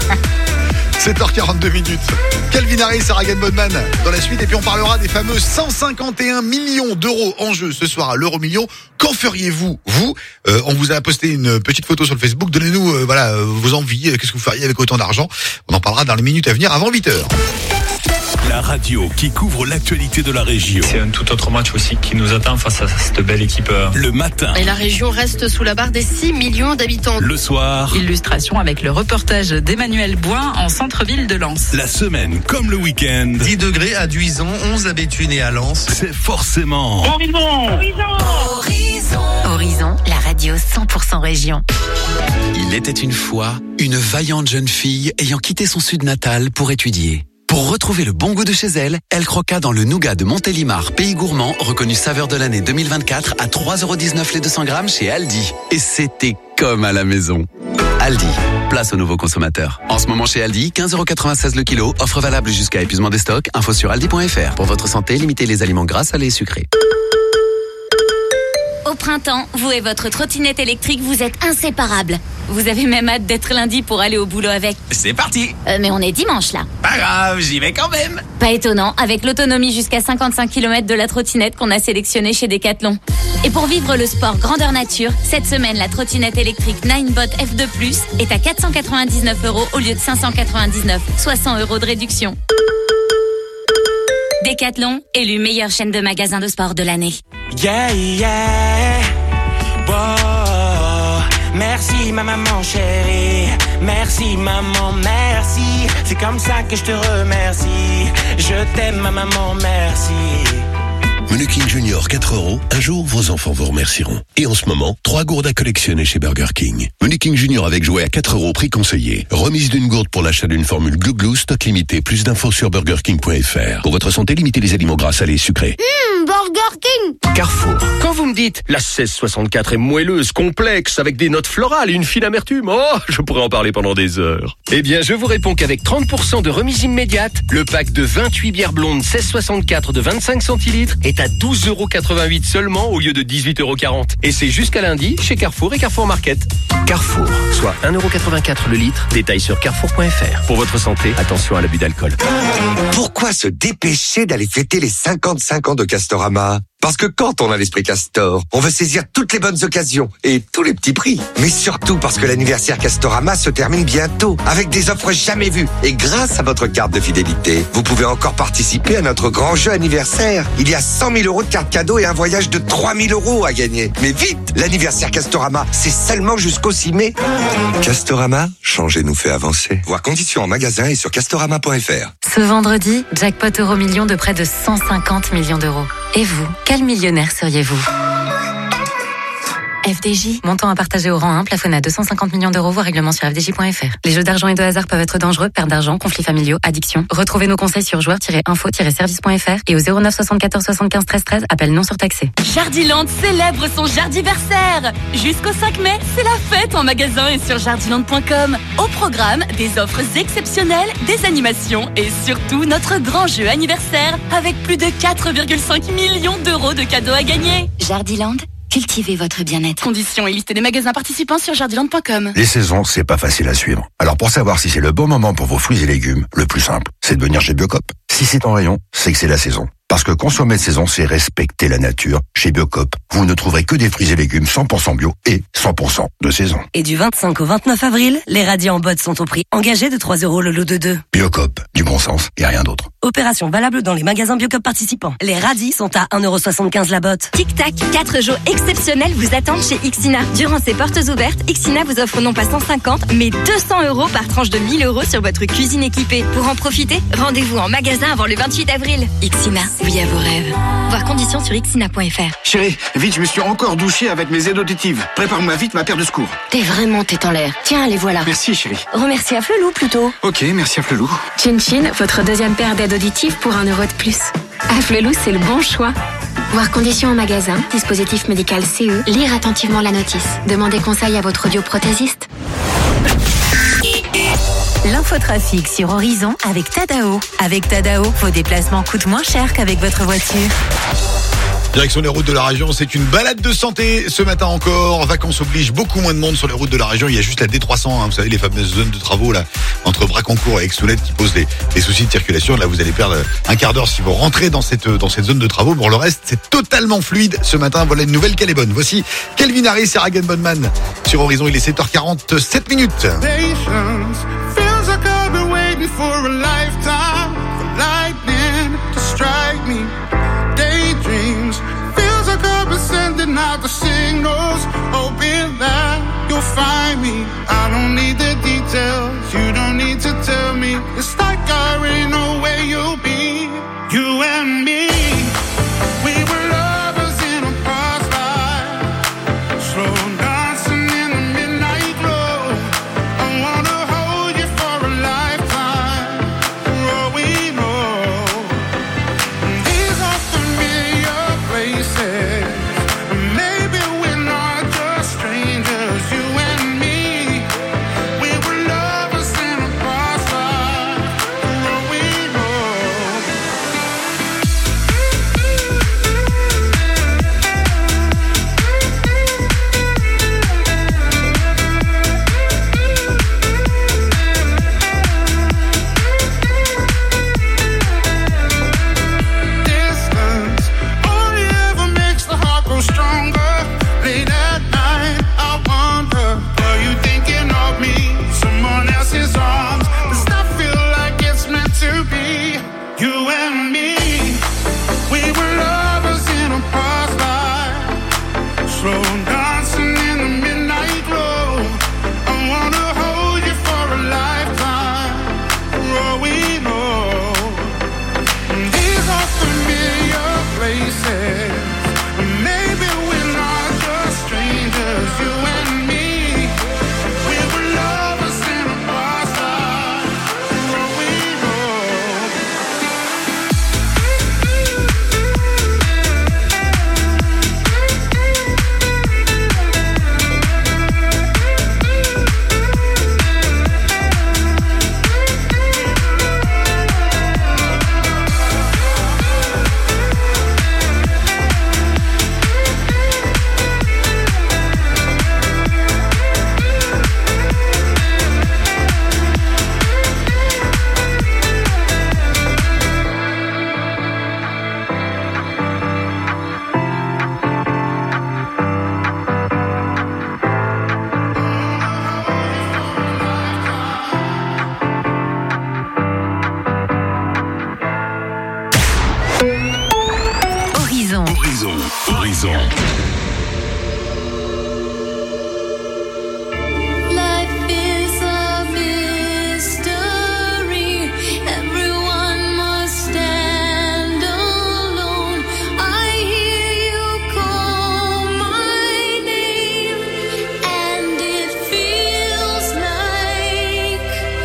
sept heures quarante-deux minutes. Calvin Harris, Sarah Bonman dans la suite. Et puis on parlera des fameux cent cinquante et un millions d'euros en jeu ce soir à l'euro million. Qu'en feriez-vous, vous euh, On vous a posté une petite photo sur le Facebook. Donnez-nous euh, voilà euh, vos envies. Qu'est-ce que vous feriez avec autant d'argent? On en parlera dans les minutes à venir avant huit heures. La radio qui couvre l'actualité de la région. C'est un tout autre match aussi qui nous attend face à cette belle équipe. Le matin. Et la région reste sous la barre des six millions d'habitants. Le soir. Illustration avec le reportage d'Emmanuel Boin en centre-ville de Lens. La semaine comme le week-end. dix degrés à Duison, onze à Béthune et à Lens. C'est forcément. Horizon Horizon. Horizon, la radio cent pour cent région. Il était une fois une vaillante jeune fille ayant quitté son sud natal pour étudier. Pour retrouver le bon goût de chez elle, elle croqua dans le nougat de Montélimar, pays gourmand, reconnu saveur de l'année deux mille vingt-quatre à trois euros dix-neuf les deux cents grammes chez Aldi. Et c'était comme à la maison. Aldi, place aux nouveaux consommateurs. En ce moment chez Aldi, quinze euros quatre-vingt-seize le kilo, offre valable jusqu'à épuisement des stocks, info sur aldi point F R. Pour votre santé, limitez les aliments gras, salés et sucrés. Au printemps, vous et votre trottinette électrique, vous êtes inséparables. Vous avez même hâte d'être lundi pour aller au boulot avec. C'est parti. Euh, mais on est dimanche là. Pas grave, j'y vais quand même. Pas étonnant, avec l'autonomie jusqu'à cinquante-cinq kilomètres de la trottinette qu'on a sélectionnée chez Decathlon. Et pour vivre le sport grandeur nature, cette semaine, la trottinette électrique Ninebot F deux plus est à quatre cent quatre-vingt-dix-neuf euros au lieu de cinq cent quatre-vingt-dix-neuf, soit cent euros de réduction. Decathlon, élu meilleure chaîne de magasins de sport de l'année. Yeah, yeah. Wow. Merci ma maman chérie. Merci maman, merci. C'est comme ça que je te remercie. Je t'aime ma maman, merci. Menu King Junior quatre euros. Un jour, vos enfants vous remercieront. Et en ce moment, trois gourdes à collectionner chez Burger King. Menu King Junior avec jouet à quatre euros, prix conseillé. Remise d'une gourde pour l'achat d'une formule Glou Glou, stock limité. Plus d'infos sur burger king point F R. Pour votre santé, limitez les aliments gras, salés et sucrés. Mmh, Burger King. Carrefour. Quand vous me dites la seize soixante-quatre est moelleuse, complexe, avec des notes florales et une fine amertume, oh, je pourrais en parler pendant des heures. Eh bien, je vous réponds qu'avec trente pour cent de remise immédiate, le pack de vingt-huit bières blondes seize soixante-quatre de vingt-cinq centilitres est à douze euros quatre-vingt-huit seulement au lieu de dix-huit euros quarante. Et c'est jusqu'à lundi chez Carrefour et Carrefour Market. Carrefour, soit un euro quatre-vingt-quatre le litre. Détail sur carrefour point F R. Pour votre santé, attention à l'abus d'alcool. Pourquoi se dépêcher d'aller fêter les cinquante-cinq ans de Castorama? Parce que quand on a l'esprit Castor, on veut saisir toutes les bonnes occasions et tous les petits prix. Mais surtout parce que l'anniversaire Castorama se termine bientôt avec des offres jamais vues. Et grâce à votre carte de fidélité, vous pouvez encore participer à notre grand jeu anniversaire. Il y a cent mille euros de cartes cadeaux et un voyage de trois mille euros à gagner. Mais vite, l'anniversaire Castorama, c'est seulement jusqu'au six mai. Castorama, changer nous fait avancer. Voir conditions en magasin et sur castorama point F R. Ce vendredi, jackpot euro million de près de cent cinquante millions d'euros. Et vous, quel millionnaire seriez-vous? F D J, montant à partager au rang un, plafonné à deux cent cinquante millions d'euros, voire règlement sur f d j point F R. Les jeux d'argent et de hasard peuvent être dangereux, perte d'argent, conflits familiaux, addiction. Retrouvez nos conseils sur joueurs tiret info tiret service point F R et au zéro neuf soixante-quatorze soixante-quinze treize treize, appel non surtaxé. Jardiland célèbre son jardiversaire. Jusqu'au cinq mai, c'est la fête en magasin et sur jardiland point com. Au programme, des offres exceptionnelles, des animations et surtout notre grand jeu anniversaire avec plus de quatre virgule cinq millions d'euros de cadeaux à gagner. Jardiland, cultivez votre bien-être. Conditions et liste des magasins participants sur jardiland point com. Les saisons, c'est pas facile à suivre. Alors pour savoir si c'est le bon moment pour vos fruits et légumes, le plus simple, c'est de venir chez Biocop. Si c'est en rayon, c'est que c'est la saison. Parce que consommer de saison, c'est respecter la nature. Chez Biocop, vous ne trouverez que des fruits et légumes cent pour cent bio et cent pour cent de saison. Et du vingt-cinq au vingt-neuf avril, les radis en botte sont au prix engagé de trois euros le lot de deux. Biocop, du bon sens et rien d'autre. Opération valable dans les magasins Biocop participants. Les radis sont à un euro soixante-quinze la botte. Tic Tac, quatre jours exceptionnels vous attendent chez Ixina. Durant ces portes ouvertes, Ixina vous offre non pas cent cinquante, mais deux cents euros par tranche de mille euros sur votre cuisine équipée. Pour en profiter, rendez-vous en magasin avant le vingt-huit avril. Ixina, oui à vos rêves. Voir conditions sur ixina point f r. Chérie, vite, je me suis encore douché avec mes aides auditives. Prépare-moi vite ma paire de secours. T'es vraiment tête en l'air. Tiens, les voilà. Merci, chérie. Remercie à Flelou plutôt. Ok, merci à Flelou. Chin Chin, votre deuxième paire d'aides auditives pour un euro de plus. À Flelou, c'est le bon choix. Voir conditions en magasin, dispositif médical C E, lire attentivement la notice. Demandez conseil à votre audioprothésiste. L'infotrafic sur Horizon avec Tadao. Avec Tadao, vos déplacements coûtent moins cher qu'avec votre voiture. Direction les routes de la région, c'est une balade de santé ce matin encore. Vacances oblige, beaucoup moins de monde sur les routes de la région. Il y a juste la D trois cents, hein, vous savez, les fameuses zones de travaux là entre Bracancourt et Aix-Soulette qui posent des, des soucis de circulation. Là, vous allez perdre un quart d'heure si vous rentrez dans cette dans cette zone de travaux. Pour le reste, c'est totalement fluide ce matin. Voilà une nouvelle qu'elle est bonne. Voici Kelvin Harris et Ragan Bonman sur Horizon. Il est sept heures quarante-sept minutes. For a lifetime, for lightning to strike me. Daydreams, feels like I've been sending out the signals, hoping that you'll find me. I don't need the details, you don't need to tell me. It's like I already know where you'll be. You and me, we were lovers in a past life, slow dancing in the midnight glow. I wanna hold you for a lifetime. Oh, we know these are familiar places. Maybe we're not just strangers. You and me, we were lovers in a past life. Oh, we know. Distance only ever makes the heart grow stronger. Late at night, I wonder, are you thinking of me? Someone else's arms. Does that feel like it's meant to be? You and me, we were lovers in a past life, slow dancing in the midnight glow. I wanna hold you for a lifetime. Oh, we know these are familiar places. Maybe we're not just strangers. You and me, we were lovers in a past life. Oh, we know. Horizon. Horizon. Horizon. Life is a mystery. Everyone must stand alone. I hear you call my name, and it feels like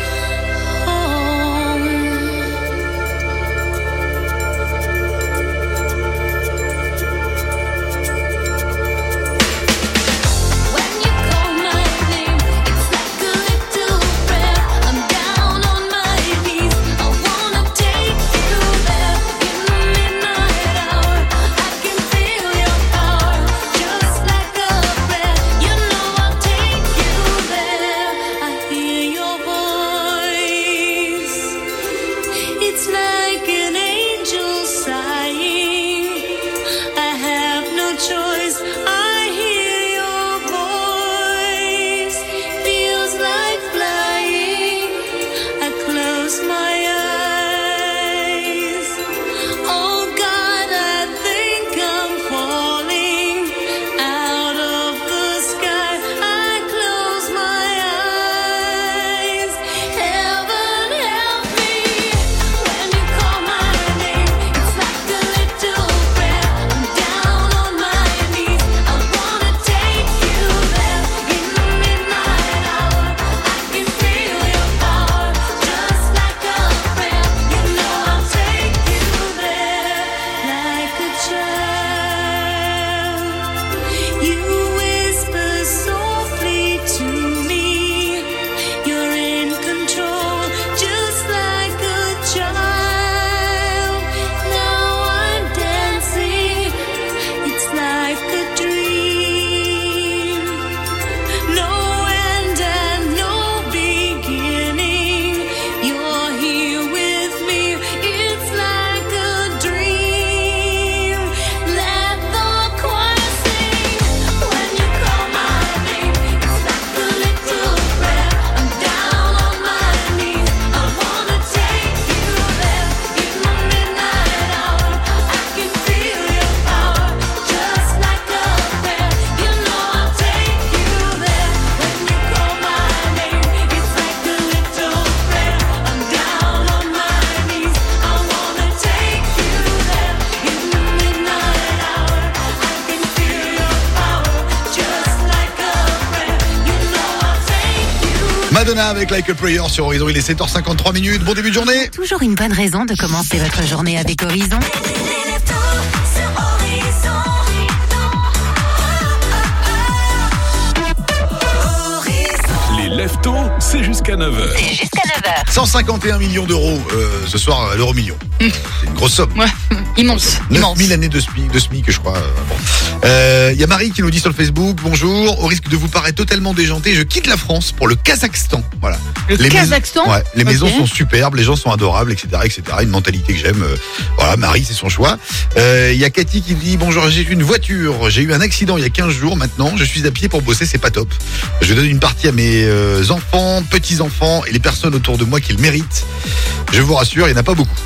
home. Madonna avec Like a Prayer sur Horizon. Il est sept heures cinquante-trois minutes. Bon début de journée. Toujours une bonne raison de commencer votre journée avec Horizon. Les leftos, c'est jusqu'à neuf heures. C'est jusqu'à neuf heures. cent cinquante et un millions d'euros euh, ce soir à l'euro million. Mmh. C'est une grosse somme. Ouais, immense. neuf mille années de SMIC, de SMIC, je crois. Bon. Euh, il y a Marie qui nous dit sur le Facebook, bonjour, au risque de vous paraître totalement déjanté, je quitte la France pour le Kazakhstan. Voilà. Le les Kazakhstan maisons, ouais, les okay. maisons sont superbes, les gens sont adorables, et cetera, et cetera. Une mentalité que j'aime. Euh, voilà, Marie, c'est son choix. Euh, il y a Cathy qui dit, bonjour, j'ai une voiture, j'ai eu un accident il y a quinze jours maintenant, je suis à pied pour bosser, c'est pas top. Je donne une partie à mes euh, enfants, petits-enfants et les personnes autour de moi qui le méritent. Je vous rassure, il n'y en a pas beaucoup.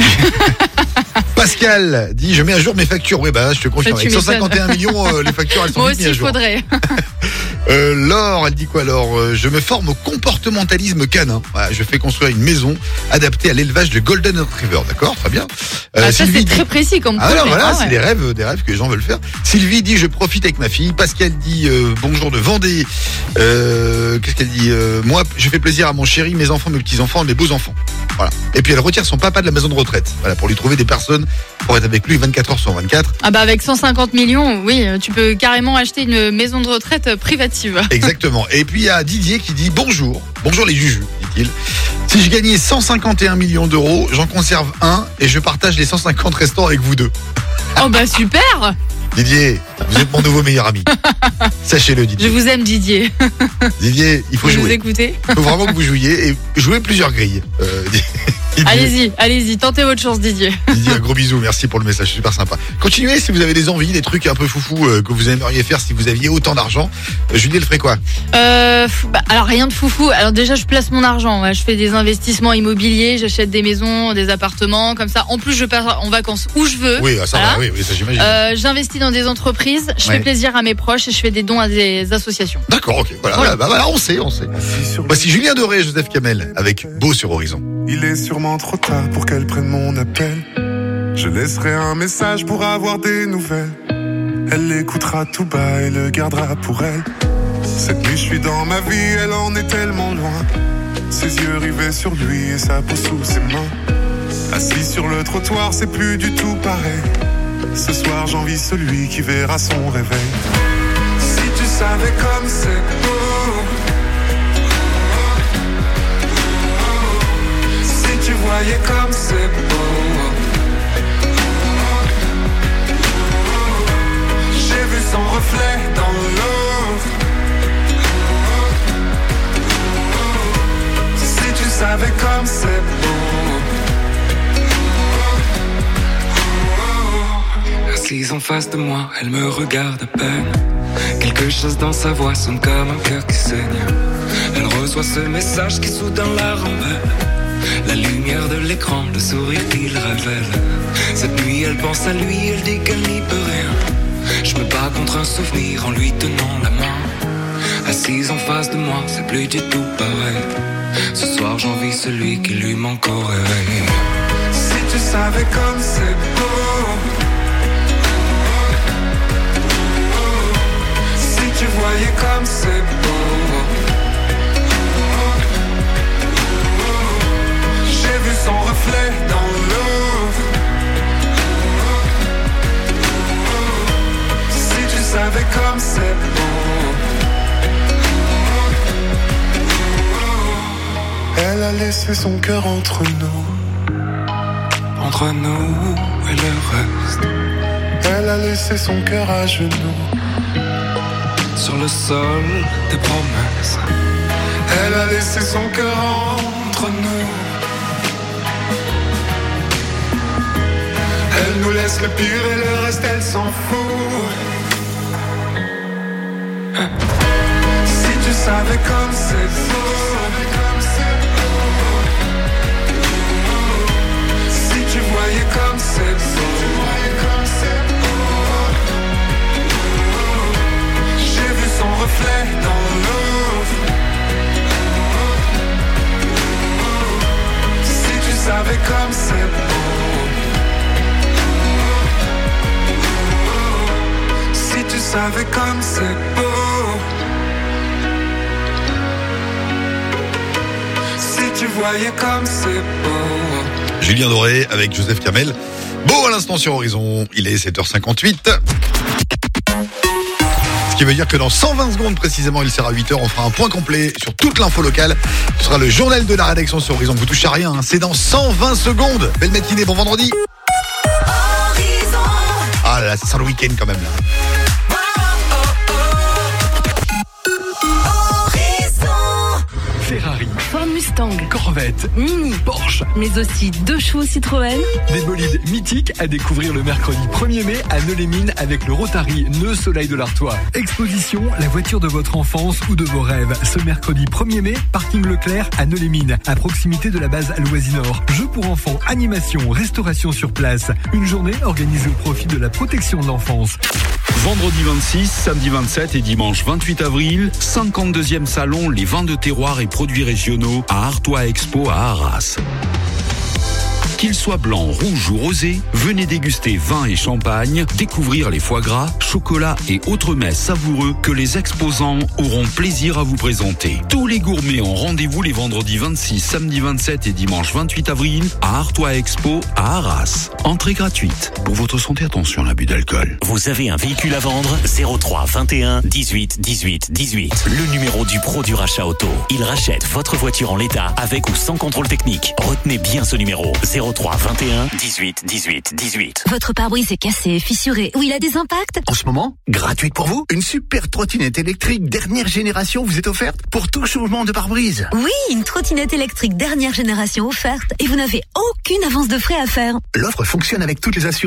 Pascal dit, je mets à jour mes factures. Oui, bah, je te confirme. Avec cent cinquante et un millions, euh, les factures, elles sont Moi vite aussi, mises à il jour. faudrait. Euh, Laure, elle dit quoi alors euh, je me forme au comportementalisme canin. Voilà, je fais construire une maison adaptée à l'élevage de Golden Retriever. D'accord, très bien. Euh, ah, ça, Sylvie c'est dit... très précis comme Ah, alors, voilà, ah, ouais. c'est des rêves, des rêves que les gens veulent faire. Sylvie dit, je profite avec ma fille. Pascal dit, euh, bonjour de Vendée. Euh, qu'est-ce qu'elle dit euh, moi, je fais plaisir à mon chéri, mes enfants, mes petits-enfants, mes beaux-enfants. Voilà. Et puis elle retire son papa de la maison de retraite. Voilà, pour lui trouver des personnes pour être avec lui vingt-quatre heures sur vingt-quatre. Ah bah avec cent cinquante millions, oui, tu peux carrément acheter une maison de retraite privative. Exactement. Et puis il y a Didier qui dit bonjour. Bonjour les jujus, dit-il. Si je gagnais cent cinquante et un millions d'euros, j'en conserve un et je partage les cent cinquante restants avec vous deux. Oh bah super. Didier, vous êtes mon nouveau meilleur ami. Sachez-le, Didier. Je vous aime, Didier. Didier, il faut vous jouer. Vous écoutez. Il faut vraiment que vous jouiez et jouez plusieurs grilles. Euh, allez-y, allez-y, tentez votre chance, Didier. Didier, un gros bisou, merci pour le message, super sympa. Continuez si vous avez des envies, des trucs un peu foufou euh, que vous aimeriez faire si vous aviez autant d'argent. Euh, Julie, elle ferait quoi euh, bah, Alors rien de foufou. Alors déjà, je place mon argent. Ouais. Je fais des investissements immobiliers, j'achète des maisons, des appartements, comme ça. En plus, je pars en vacances où je veux. Oui, ça voilà. va, oui, oui, ça j'imagine. Euh, j'investis dans des entreprises, je ouais. fais plaisir à mes proches et je fais des dons à des associations. D'accord, ok. Voilà, voilà. Bah, voilà, on sait, on sait. Voici Julien Doré et Joseph Kamel avec Beau sur Horizon. Il est sûrement trop tard pour qu'elle prenne mon appel. Je laisserai un message pour avoir des nouvelles. Elle l'écoutera tout bas et le gardera pour elle. Cette nuit je suis dans ma vie, elle en est tellement loin. Ses yeux rivés sur lui et sa peau sous ses mains. Assis sur le trottoir, c'est plus du tout pareil. Ce soir j'envie celui qui verra son réveil. Si tu savais comme c'est beau. Si tu voyais comme c'est beau. J'ai vu son reflet dans l'eau. Si tu savais comme c'est beau. Assise en face de moi, elle me regarde à peine. Quelque chose dans sa voix sonne comme un cœur qui saigne. Elle reçoit ce message qui soudain la rembelle. La lumière de l'écran, le sourire qu'il révèle. Cette nuit elle pense à lui, elle dit qu'elle n'y peut rien. Je me bats contre un souvenir en lui tenant la main. Assise en face de moi, c'est plus du tout pareil. Ce soir j'envie celui qui lui manque au réveil. Si tu savais comme c'est beau. Si tu voyais comme c'est beau. J'ai vu son reflet dans l'eau. Si tu savais comme c'est beau. Elle a laissé son cœur entre nous. Entre nous et le reste. Elle a laissé son cœur à genoux. Sur le sol des promesses. Elle a laissé son cœur entre nous. Elle nous laisse le pire et le reste elle s'en fout. Si tu savais comme c'est beau. Si tu voyais comme c'est beau. J'ai vu son reflet dans l'eau. Si tu savais comme c'est beau. Si tu savais comme c'est beau. voyais comme c'est beau. Julien Doré avec Joseph Kamel. Beau à l'instant sur Horizon, il est sept heures cinquante-huit. Ce qui veut dire que dans cent vingt secondes précisément, il sera huit heures, on fera un point complet sur toute l'info locale. Ce sera le journal de la rédaction sur Horizon. Vous touchez à rien, hein. C'est dans cent vingt secondes. Belle matinée, bon vendredi. Ah là là, ça sent le week-end quand même là. Ferrari, Ford Mustang, Corvette, Mini, Porsche, mais aussi deux chevaux Citroën. des bolides mythiques à découvrir le mercredi premier mai à Nœux-les-Mines avec le Rotary Nœux Soleil de l'Artois. Exposition, la voiture de votre enfance ou de vos rêves. Ce mercredi premier mai, parking Leclerc à Nœux-les-Mines, à proximité de la base Loisinor. Jeux pour enfants, animation, restauration sur place. Une journée organisée au profit de la protection de l'enfance. Vendredi vingt-six, samedi vingt-sept et dimanche vingt-huit avril, cinquante-deuxième salon Les vins de terroir et produits régionaux à Artois Expo à Arras. Qu'ils soient blancs, rouges ou rosés, venez déguster vin et champagne, découvrir les foie gras, chocolat et autres mets savoureux que les exposants auront plaisir à vous présenter. Tous les gourmets ont rendez-vous les vendredis vingt-six, samedi vingt-sept et dimanche vingt-huit avril à Artois Expo à Arras. Entrée gratuite. Pour votre santé, attention à l'abus d'alcool. Vous avez un véhicule à vendre? zéro trois vingt et un dix-huit dix-huit dix-huit. Le numéro du pro du rachat auto. Il rachète votre voiture en l'état avec ou sans contrôle technique. Retenez bien ce numéro. zéro trois vingt et un dix-huit dix-huit dix-huit. Votre pare-brise est cassé, fissuré ou il a des impacts? En ce moment, gratuite pour vous, une super trottinette électrique dernière génération vous est offerte pour tout changement de pare-brise. Oui, une trottinette électrique dernière génération offerte et vous n'avez aucune avance de frais à faire. L'offre fonctionne avec toutes les assurances.